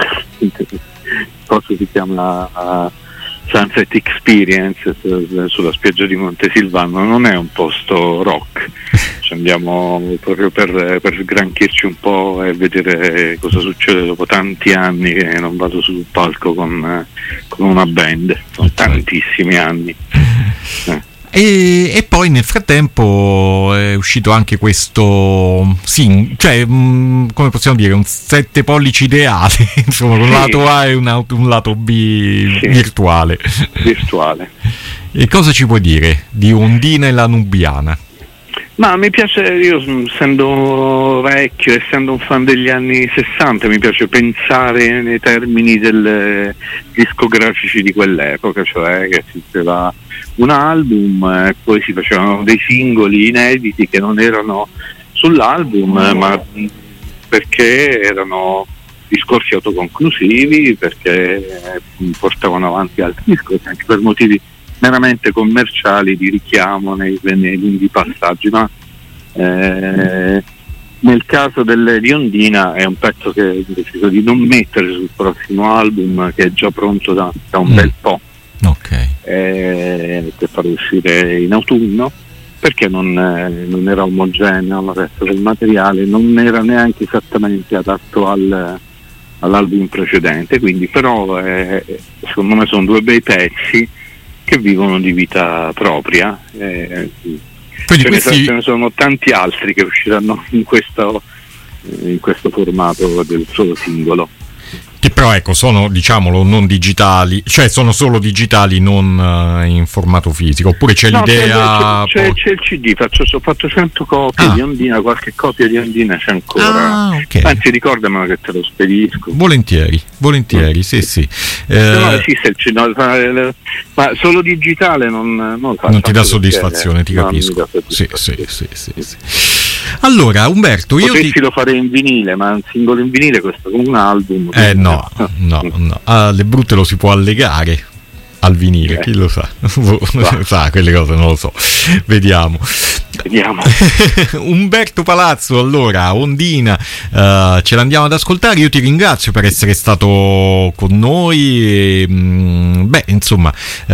cosa si chiama uh, Sunset Experience sulla spiaggia di Montesilvano. Non è un posto rock, ci andiamo proprio per, per sgranchirci un po' e vedere cosa succede dopo tanti anni che non vado sul palco con, con una band, sono tantissimi anni. Eh. E, e poi nel frattempo è uscito anche questo, sì, cioè mh, come possiamo dire, un sette pollici ideale, insomma, un sì. lato A e un, un lato B, sì. virtuale. Virtuale. E cosa ci puoi dire di Ondina e la Nubiana? Ma mi piace, io essendo vecchio, essendo un fan degli anni sessanta, mi piace pensare nei termini del discografici di quell'epoca, cioè che esisteva un album e poi si facevano dei singoli inediti che non erano sull'album, ma perché erano discorsi autoconclusivi, perché portavano avanti altri discorsi, anche per motivi meramente commerciali di richiamo nei, nei lunghi passaggi, ma eh, nel caso delle, di Ondina è un pezzo che ho deciso di non mettere sul prossimo album, che è già pronto da, da un mm. bel po', okay. eh, che farò uscire in autunno, perché non, eh, non era omogeneo il resto del materiale, non era neanche esattamente adatto al, all'album precedente, quindi però eh, secondo me sono due bei pezzi che vivono di vita propria, eh, quindi ce, questi... ne, ce ne sono tanti altri che usciranno in questo, in questo formato del solo singolo. Che però ecco sono, diciamolo, non digitali, cioè sono solo digitali, non uh, in formato fisico, oppure c'è no, l'idea... C'è, c'è, c'è il C D, faccio, ho fatto cento copie ah. di Ondina, qualche copia di Ondina c'è ancora, ah, okay. anzi ricordamelo che te lo spedisco. Volentieri, volentieri, mm. sì sì. Eh, no, esiste il C D, no, ma solo digitale non, non, non ti dà soddisfazione, ti capisco. Sì, sì, sì, sì, sì. Allora Umberto, io potessi ti... lo fare in vinile, ma un singolo in vinile questo come un album. Eh no, no, no. Alle brutte lo si può allegare al vinile, eh. chi lo sa? sa quelle cose, non lo so. Vediamo. Vediamo. Umberto Palazzo, allora, Ondina, uh, ce l'andiamo ad ascoltare. Io ti ringrazio per essere stato con noi. E, mh, beh, insomma,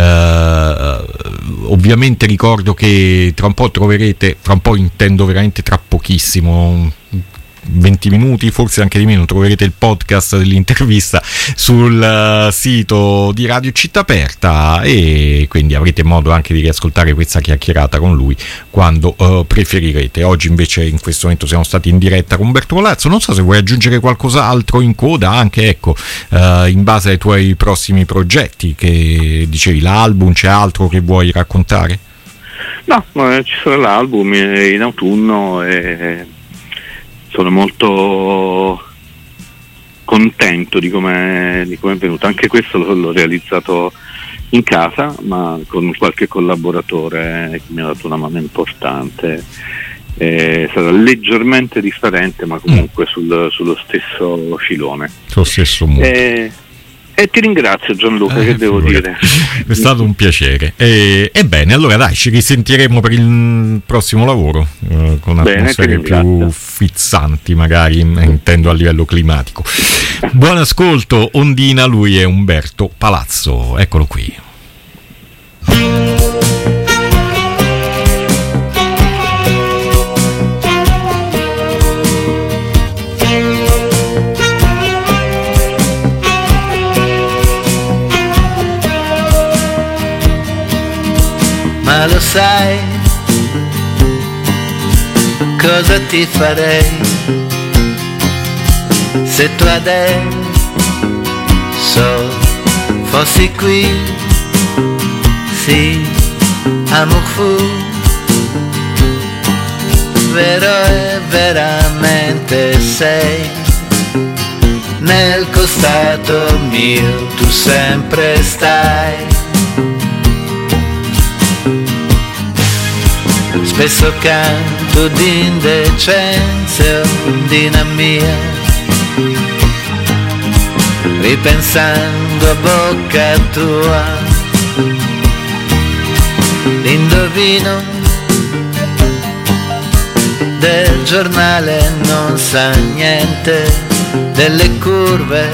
uh, ovviamente ricordo che tra un po' troverete, tra un po' intendo veramente tra pochissimo, venti minuti, forse anche di meno, troverete il podcast dell'intervista sul uh, sito di Radio Città Aperta, e quindi avrete modo anche di riascoltare questa chiacchierata con lui quando uh, preferirete. Oggi invece in questo momento siamo stati in diretta con Umberto Palazzo. Non so se vuoi aggiungere qualcos'altro in coda, anche ecco uh, in base ai tuoi prossimi progetti, che dicevi l'album, c'è altro che vuoi raccontare? No, eh, ci sarà l'album in autunno e sono molto contento di come di come è venuto. Anche questo l'ho, l'ho realizzato in casa, ma con qualche collaboratore che mi ha dato una mano importante. È stata leggermente differente, ma comunque mm. sul, sullo stesso filone. Sullo stesso modo. E, E ti ringrazio Gianluca, eh, che devo figura. dire. È stato un piacere. E, e bene, allora dai, ci risentiremo per il prossimo lavoro, eh, con atmosfere più fizzanti magari, intendo a livello climatico. Buon ascolto, Ondina, lui è Umberto Palazzo, eccolo qui. Ma lo sai cosa ti farei se tu adesso fossi qui, sì, amour fou, vero e veramente sei nel costato mio, tu sempre stai. Spesso canto d'indecenze, ondina mia, ripensando a bocca tua, l'indovino del giornale non sa niente delle curve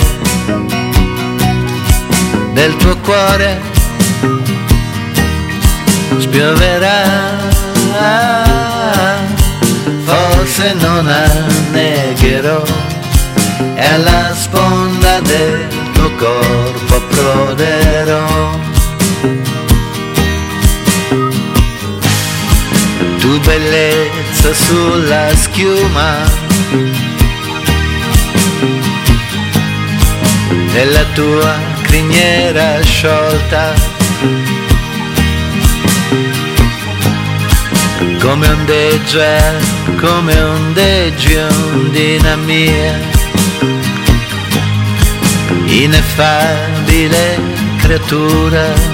del tuo cuore, spioverà, forse non annegherò, e alla sponda del tuo corpo approderò. Tu bellezza sulla schiuma della tua criniera sciolta, come ondeggia, come ondeggi ondina mia, ineffabile creatura.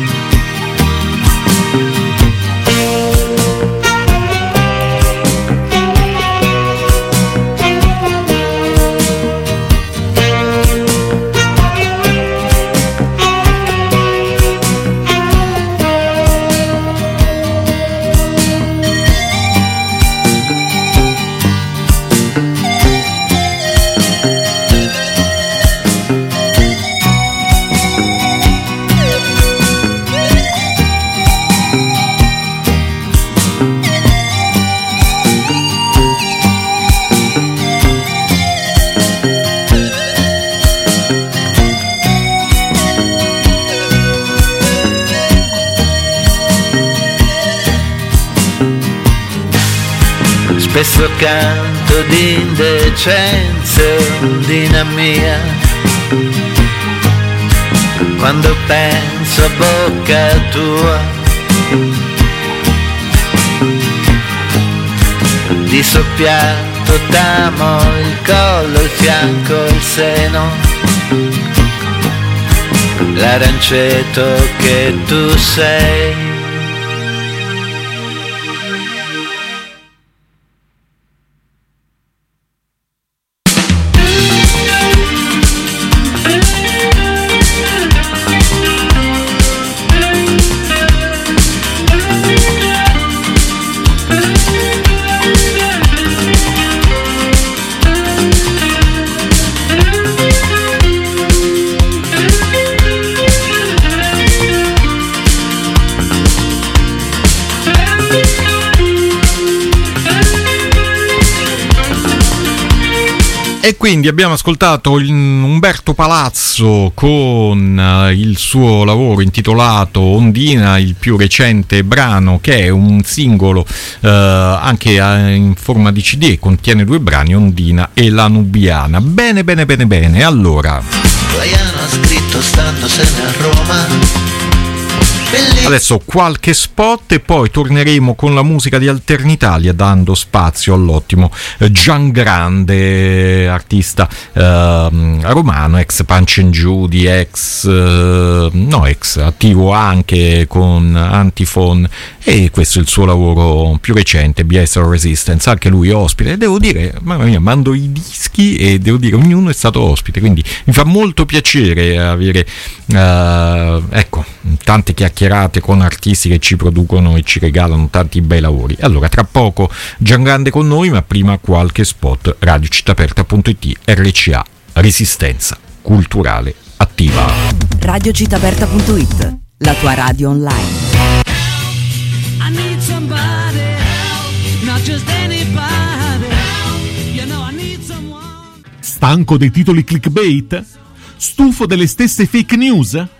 Spesso canto d'indecenze, ondina mia, quando penso a bocca tua, di soppiatto t'amo il collo, il fianco, il seno, l'aranceto che tu sei. E quindi abbiamo ascoltato Umberto Palazzo con il suo lavoro intitolato Ondina, il più recente brano, che è un singolo eh, anche in forma di C D, contiene due brani, Ondina e La Nubiana. Bene, bene, bene, bene. Allora, Laiano ha scritto standosene a Roma. adesso qualche spot e poi torneremo con la musica di Alternitalia, dando spazio all'ottimo Giangrande, artista eh, romano, ex Punch and Judy, ex eh, no ex attivo anche con Antiphon, e questo è il suo lavoro più recente, B S Resistance, anche lui ospite, e devo dire, mamma mia, mando i dischi e devo dire ognuno è stato ospite, quindi mi fa molto piacere avere eh, ecco tante chiacchierate con artisti che ci producono e ci regalano tanti bei lavori. Allora, tra poco Giangrande con noi, ma prima qualche spot. Radio Città Aperta punto it, R C A, Resistenza Culturale Attiva. Radio Città Aperta punto it, la tua radio online. I need somebody help, not just anybody help. You know I need someone. Stanco dei titoli clickbait? Stufo delle stesse fake news?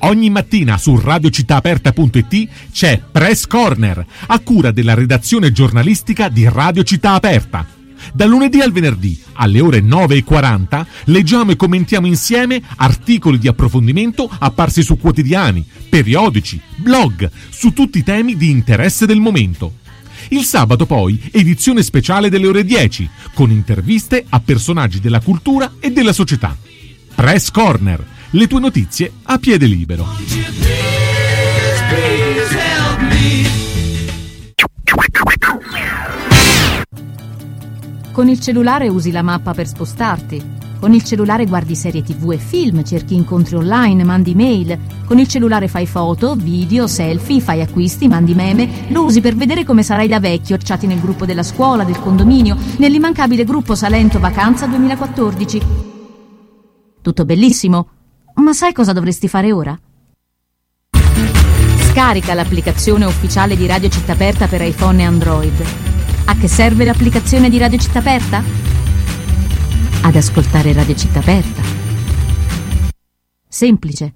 Ogni mattina su radio città aperta punto it c'è Press Corner, a cura della redazione giornalistica di Radio Città Aperta. Dal lunedì al venerdì, alle ore nove e quaranta, leggiamo e commentiamo insieme articoli di approfondimento apparsi su quotidiani, periodici, blog, su tutti i temi di interesse del momento. Il sabato poi, edizione speciale delle ore dieci, con interviste a personaggi della cultura e della società. Press Corner, le tue notizie a piede libero. Con il cellulare usi la mappa per spostarti. Con il cellulare guardi serie tv e film, cerchi incontri online, mandi mail. Con il cellulare fai foto, video, selfie, fai acquisti, mandi meme. Lo usi per vedere come sarai da vecchio, chatti nel gruppo della scuola, del condominio, nell'immancabile gruppo Salento Vacanza duemilaquattordici. Tutto bellissimo, ma sai cosa dovresti fare ora? Scarica l'applicazione ufficiale di Radio Città Aperta per iPhone e Android. A che serve l'applicazione di Radio Città Aperta? Ad ascoltare Radio Città Aperta. Semplice.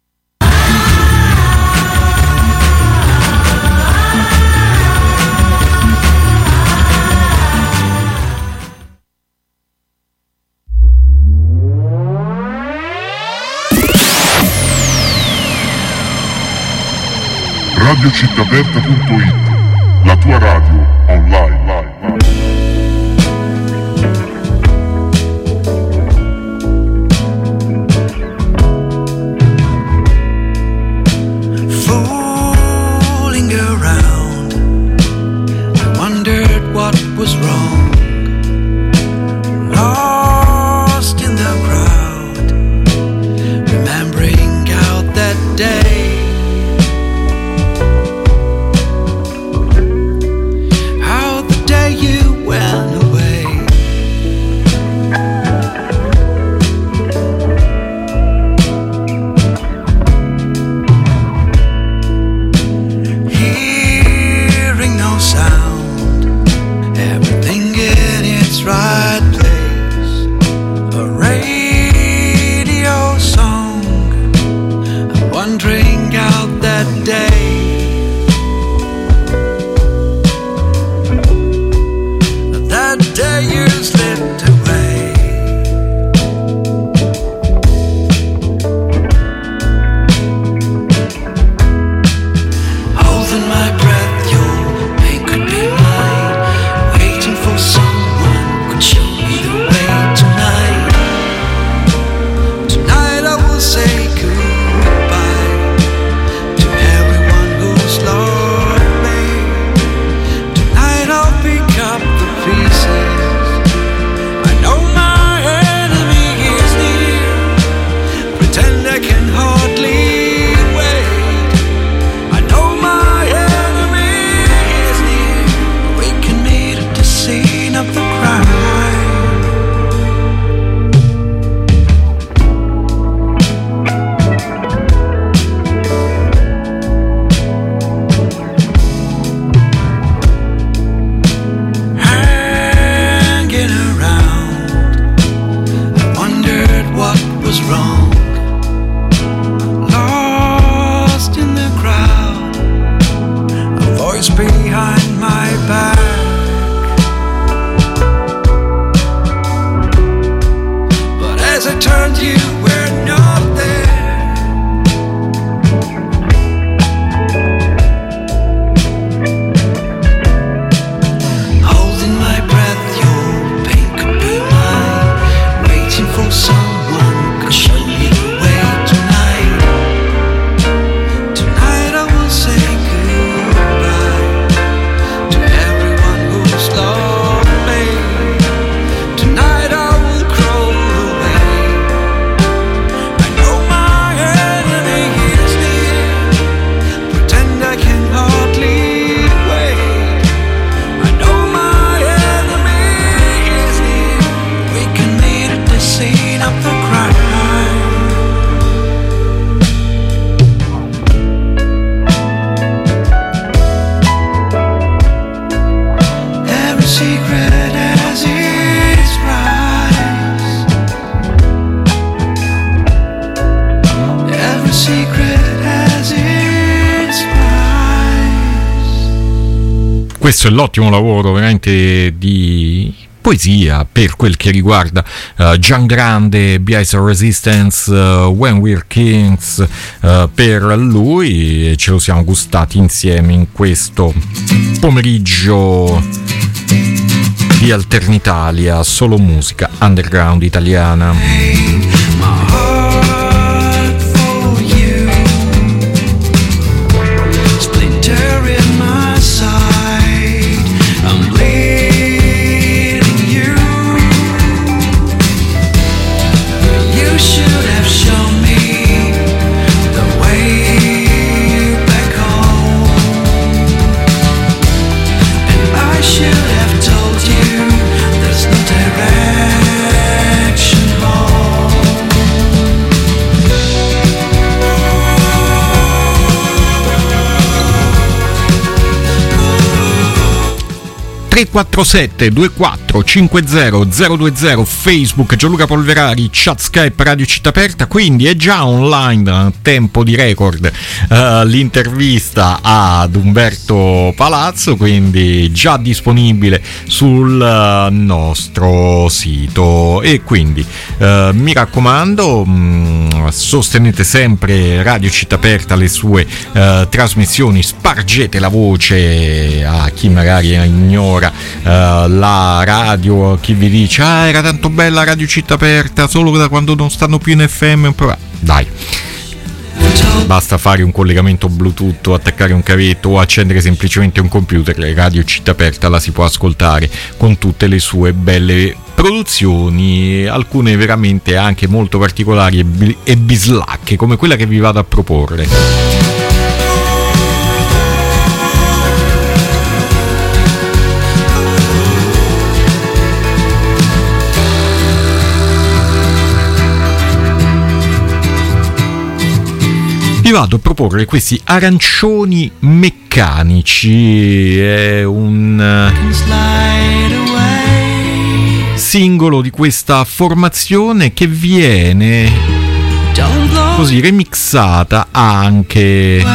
radio città aperta punto it, la tua radio online. Fooling around, I wondered what was wrong. Lost in the crowd, remembering out that day. Secret questo è l'ottimo lavoro veramente di poesia per quel che riguarda uh, Gian Grande, B I S Resistance, uh, When We're Kings, uh, per lui, e ce lo siamo gustati insieme in questo pomeriggio di Alternitalia, solo musica underground italiana. tre quattro sette due quattro cinque zero zero due zero, Facebook Gianluca Polverari, chat Skype Radio Città Aperta. Quindi è già online a tempo di record uh, l'intervista ad Umberto Palazzo, quindi già disponibile sul uh, nostro sito. E quindi uh, mi raccomando, mh, sostenete sempre Radio Città Aperta, le sue uh, trasmissioni, spargete la voce a chi magari ignora Uh, la radio, chi vi dice ah era tanto bella Radio Città Aperta solo da quando non stanno più in F M. Dai, basta fare un collegamento Bluetooth o attaccare un cavetto o accendere semplicemente un computer, Radio Città Aperta la si può ascoltare con tutte le sue belle produzioni, alcune veramente anche molto particolari e, bi- e bislacche, come quella che vi vado a proporre. Vi vado a proporre questi Arancioni Meccanici, è un singolo di questa formazione che viene così remixata anche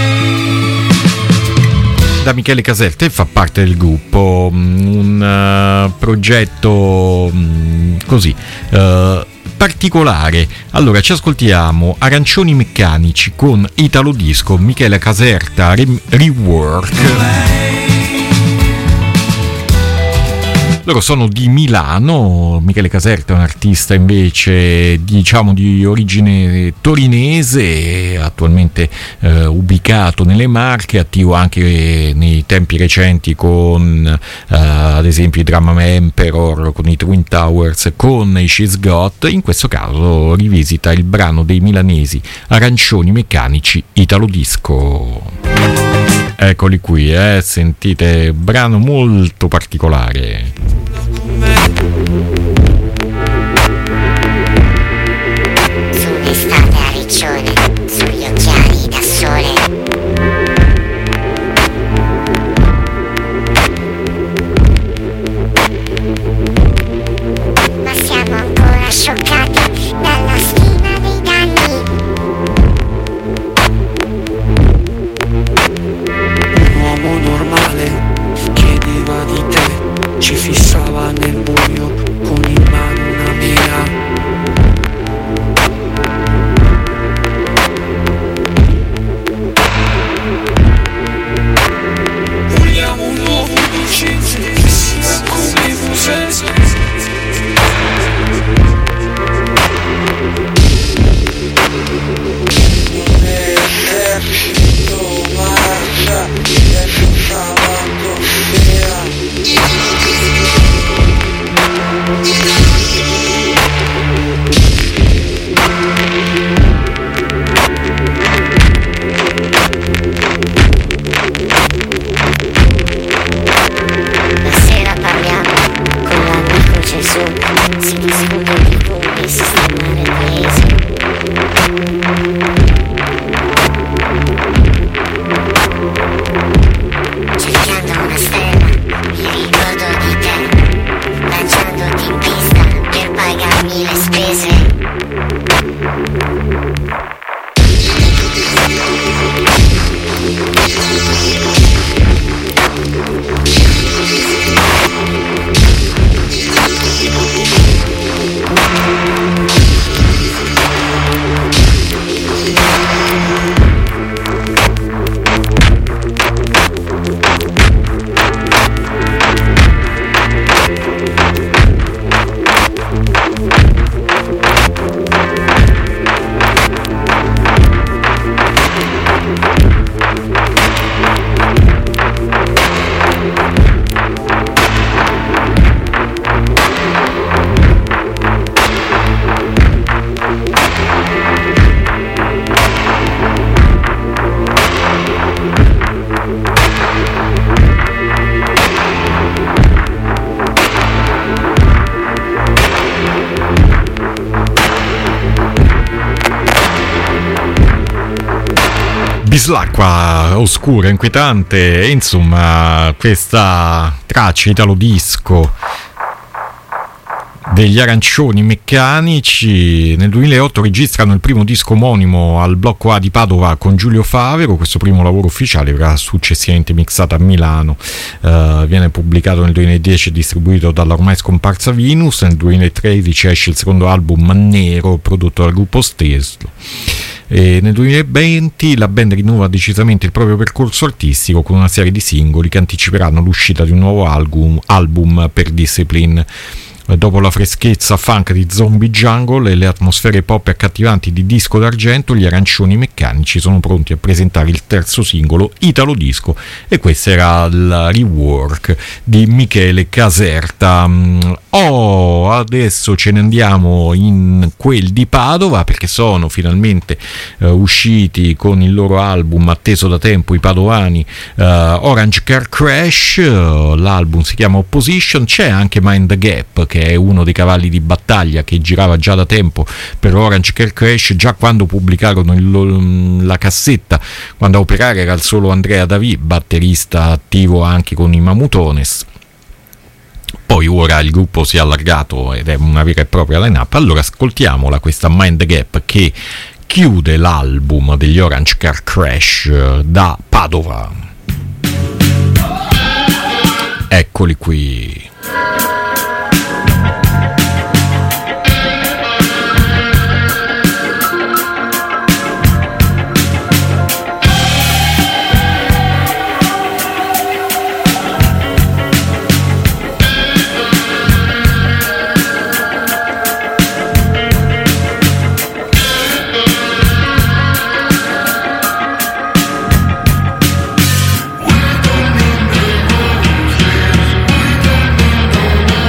da Michele Caserta e fa parte del gruppo, un uh, progetto um, così uh, particolare. Allora ci ascoltiamo Arancioni Meccanici con Italo Disco, Michele Caserta re- Rework. Loro sono di Milano, Michele Caserta è un artista invece diciamo di origine torinese, attualmente eh, ubicato nelle Marche, attivo anche nei tempi recenti con eh, ad esempio i Drama Emperor, con i Twin Towers, con i She's Got. In questo caso rivisita il brano dei milanesi Arancioni Meccanici, Italo Disco. Eccoli qui, eh, sentite, brano molto particolare. Su un'estate a Riccione, sugli occhiali da sole. Ma siamo ancora scioccati dalla stima dei danni. Un uomo normale chiedeva di te, ci fissava nel buio con in mano una birra. Vogliamo un nuovo Vincenzo che sia come Mosè. La sera parliamo con l'amico Gesù, si discute di come sistemare il paese. Cercando una stella, mi ricordo di te, lanciandoti in pista per pagarmi le spese. Bislacqua oscura, inquietante, e insomma questa traccia italo disco degli Arancioni Meccanici nel duemilaotto registrano il primo disco omonimo al Blocco A di Padova con Giulio Favero. Questo primo lavoro ufficiale verrà successivamente mixato a Milano, uh, viene pubblicato nel duemiladieci e distribuito dalla ormai scomparsa Venus. Nel duemilatredici esce il secondo album Nero prodotto dal gruppo Steslo. E nel duemilaventi la band rinnova decisamente il proprio percorso artistico con una serie di singoli che anticiperanno l'uscita di un nuovo album, album per Discipline. Dopo la freschezza funk di Zombie Jungle e le atmosfere pop accattivanti di Disco d'Argento, gli Arancioni Meccanici sono pronti a presentare il terzo singolo, Italo Disco, e questo era il rework di Michele Caserta. Oh, adesso ce ne andiamo in quel di Padova, perché sono finalmente uh, usciti con il loro album atteso da tempo i padovani, uh, Orange Car Crash. Uh, l'album si chiama Opposition. C'è anche Mind the Gap, che è uno dei cavalli di battaglia che girava già da tempo per Orange Car Crash, già quando pubblicarono il, la cassetta, quando a operare era il solo Andrea Davì, batterista attivo anche con i Mamutones. Poi ora il gruppo si è allargato ed è una vera e propria line-up. Allora ascoltiamola questa Mind the Gap che chiude l'album degli Orange Car Crash da Padova. Eccoli qui. We don't need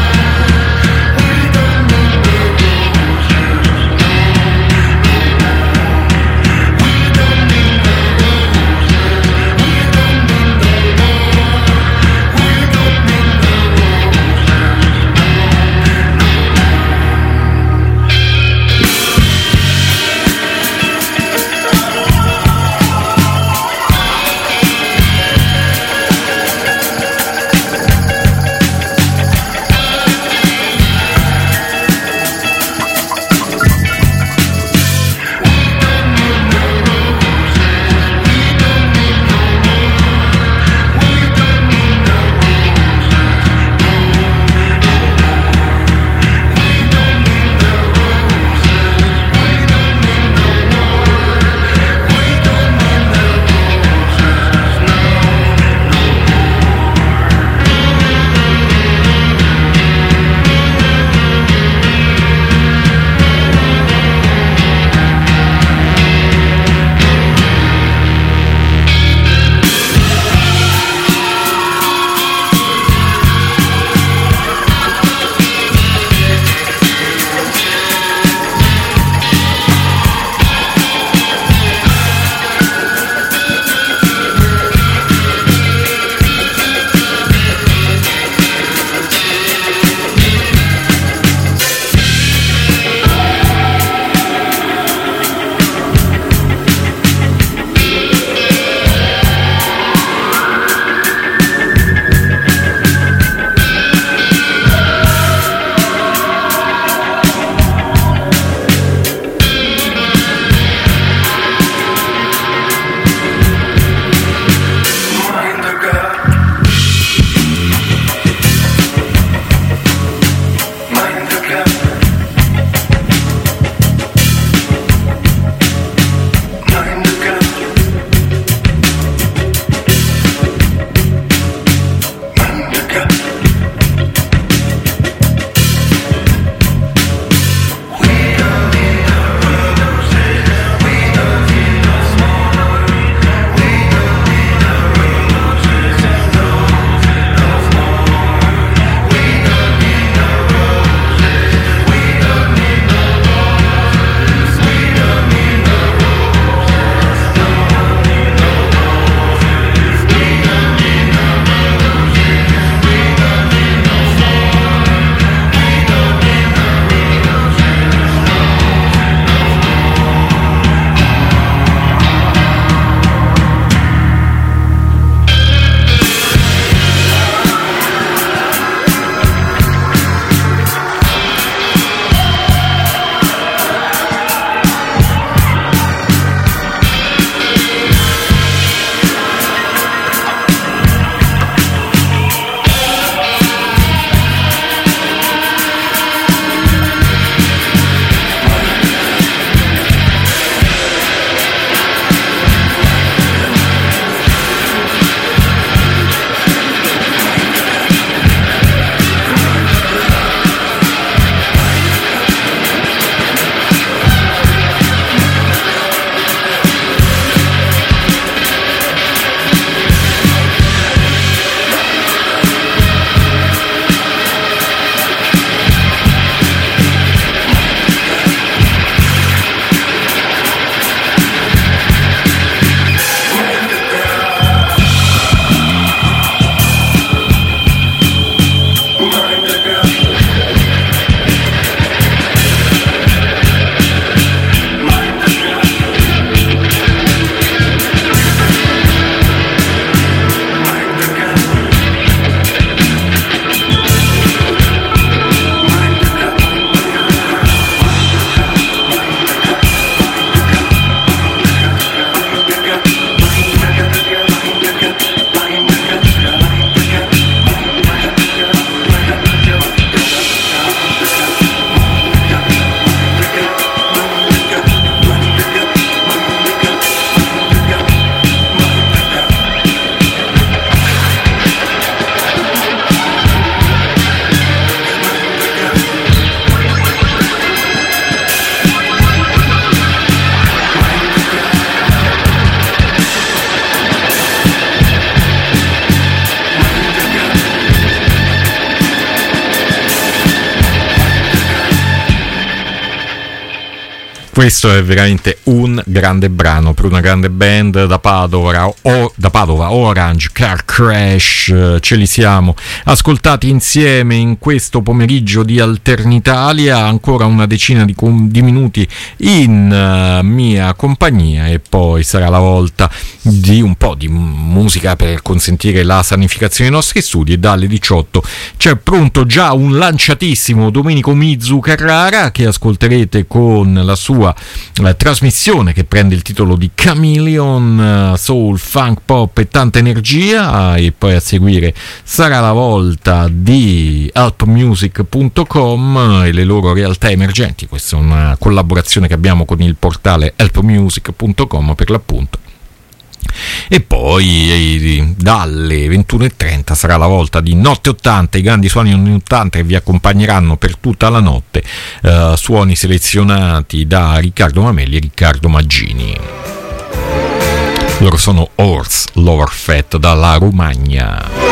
Questo è veramente un grande brano per una grande band da Padova, o, da Padova Orange Car Crash. Ce li siamo ascoltati insieme in questo pomeriggio di Alternitalia, ancora una decina di, di minuti in uh, mia compagnia, e poi sarà la volta di un po' di musica per consentire la sanificazione dei nostri studi, e dalle diciotto c'è pronto già un lanciatissimo Domenico Mizu Carrara, che ascolterete con la sua la trasmissione che prende il titolo di Chameleon, uh, soul, funk, pop e tanta energia, e poi a seguire sarà la volta di help music punto com e le loro realtà emergenti. Questa è una collaborazione che abbiamo con il portale help music punto com per l'appunto. E poi dalle ventuno e trenta sarà la volta di Notte ottanta, i grandi suoni anni ottanta che vi accompagneranno per tutta la notte, uh, suoni selezionati da Riccardo Mamelli e Riccardo Maggini. Loro sono Horse Lower Fat dalla Romagna.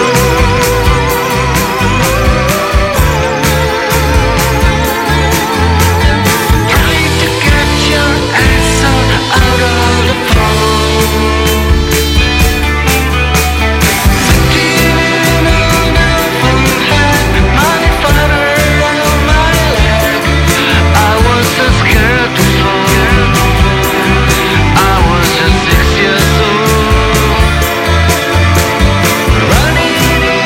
Running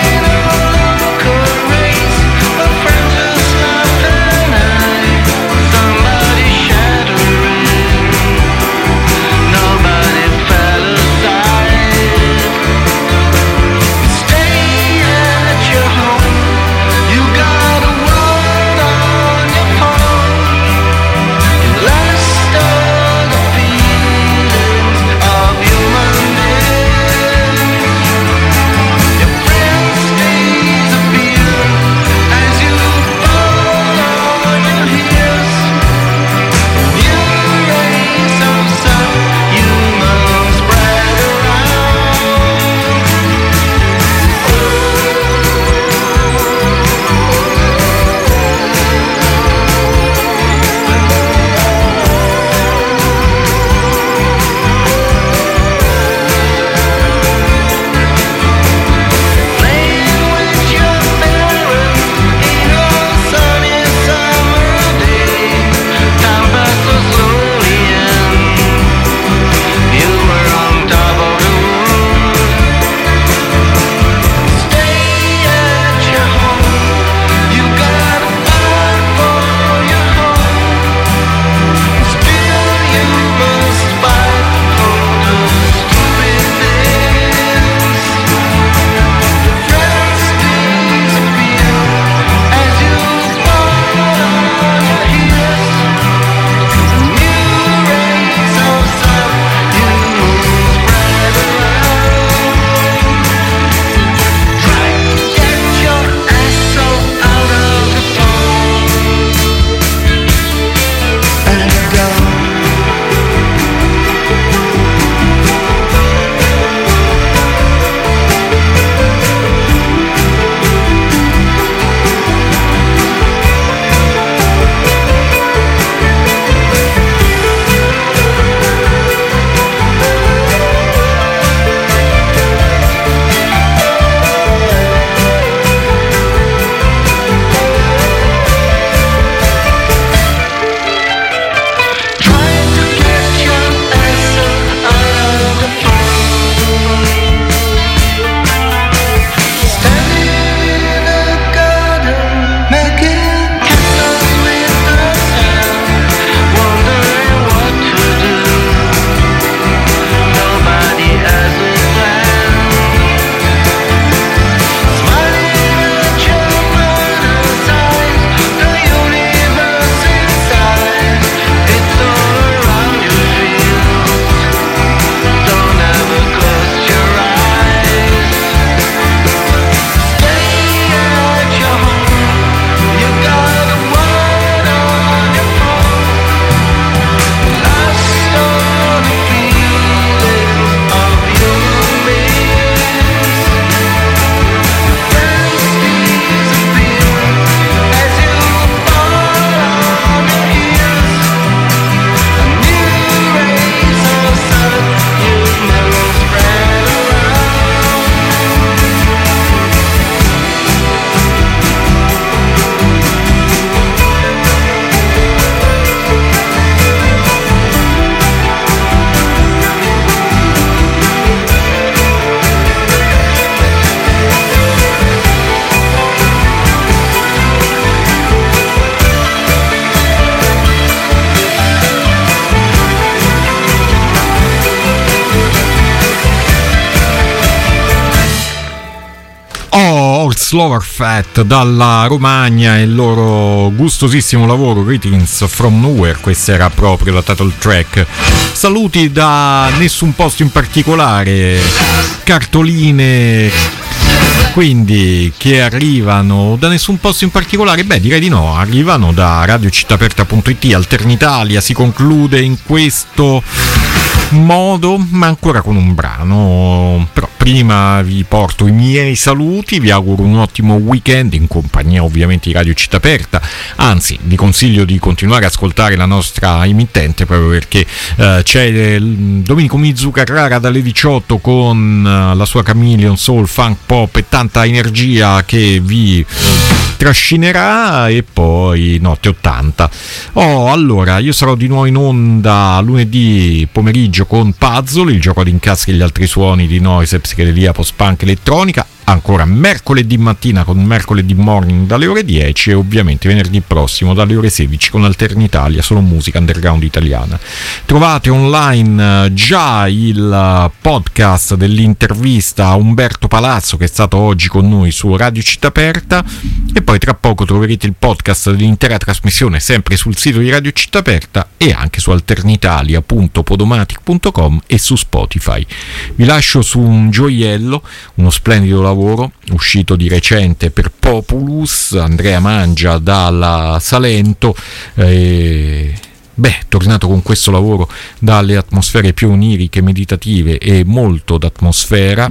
Sloverfat dalla Romagna e il loro gustosissimo lavoro Greetings from Nowhere. Questa era proprio la title track. Saluti da nessun posto in particolare, cartoline quindi che arrivano da nessun posto in particolare. Beh, direi di no, arrivano da radio città aperta punto it. Alternitalia si conclude in questo modo, ma ancora con un brano. Però prima vi porto i miei saluti, vi auguro un ottimo weekend in compagnia ovviamente di Radio Città Aperta. Anzi, vi consiglio di continuare ad ascoltare la nostra emittente, proprio perché eh, c'è Domenico Mizu Carrara dalle diciotto con uh, la sua Chameleon Soul, Funk, Pop e tanta energia che vi trascinerà, e poi notte ottanta. Oh, allora, io sarò di nuovo in onda lunedì pomeriggio con Puzzle, il gioco ad incastri e gli altri suoni di noise, psichedelia, post-punk, elettronica. Ancora mercoledì mattina con Mercoledì Morning dalle ore dieci, e ovviamente venerdì prossimo dalle ore sedici con Alternitalia, solo musica underground italiana. Trovate online già il podcast dell'intervista a Umberto Palazzo, che è stato oggi con noi su Radio Città Aperta, e poi tra poco troverete il podcast dell'intera trasmissione sempre sul sito di Radio Città Aperta e anche su alternitalia punto podomatic punto com e su Spotify. Vi lascio su un gioiello, uno splendido lavoro uscito di recente per Populus, Andrea Mangia dalla Salento, e beh, tornato con questo lavoro dalle atmosfere più oniriche, meditative e molto d'atmosfera.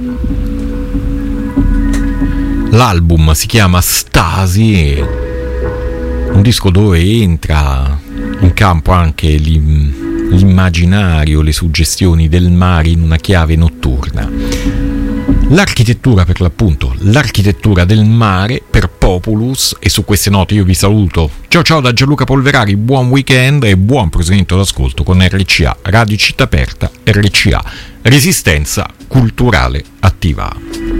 L'album si chiama Stasi, un disco dove entra in campo anche l'immaginario, le suggestioni del mare in una chiave notturna. L'architettura, per l'appunto, l'architettura del mare per Populus. E su queste note io vi saluto. Ciao ciao da Gianluca Polverari, buon weekend e buon proseguimento d'ascolto con R C A, Radio Città Aperta, R C A, Resistenza Culturale Attiva.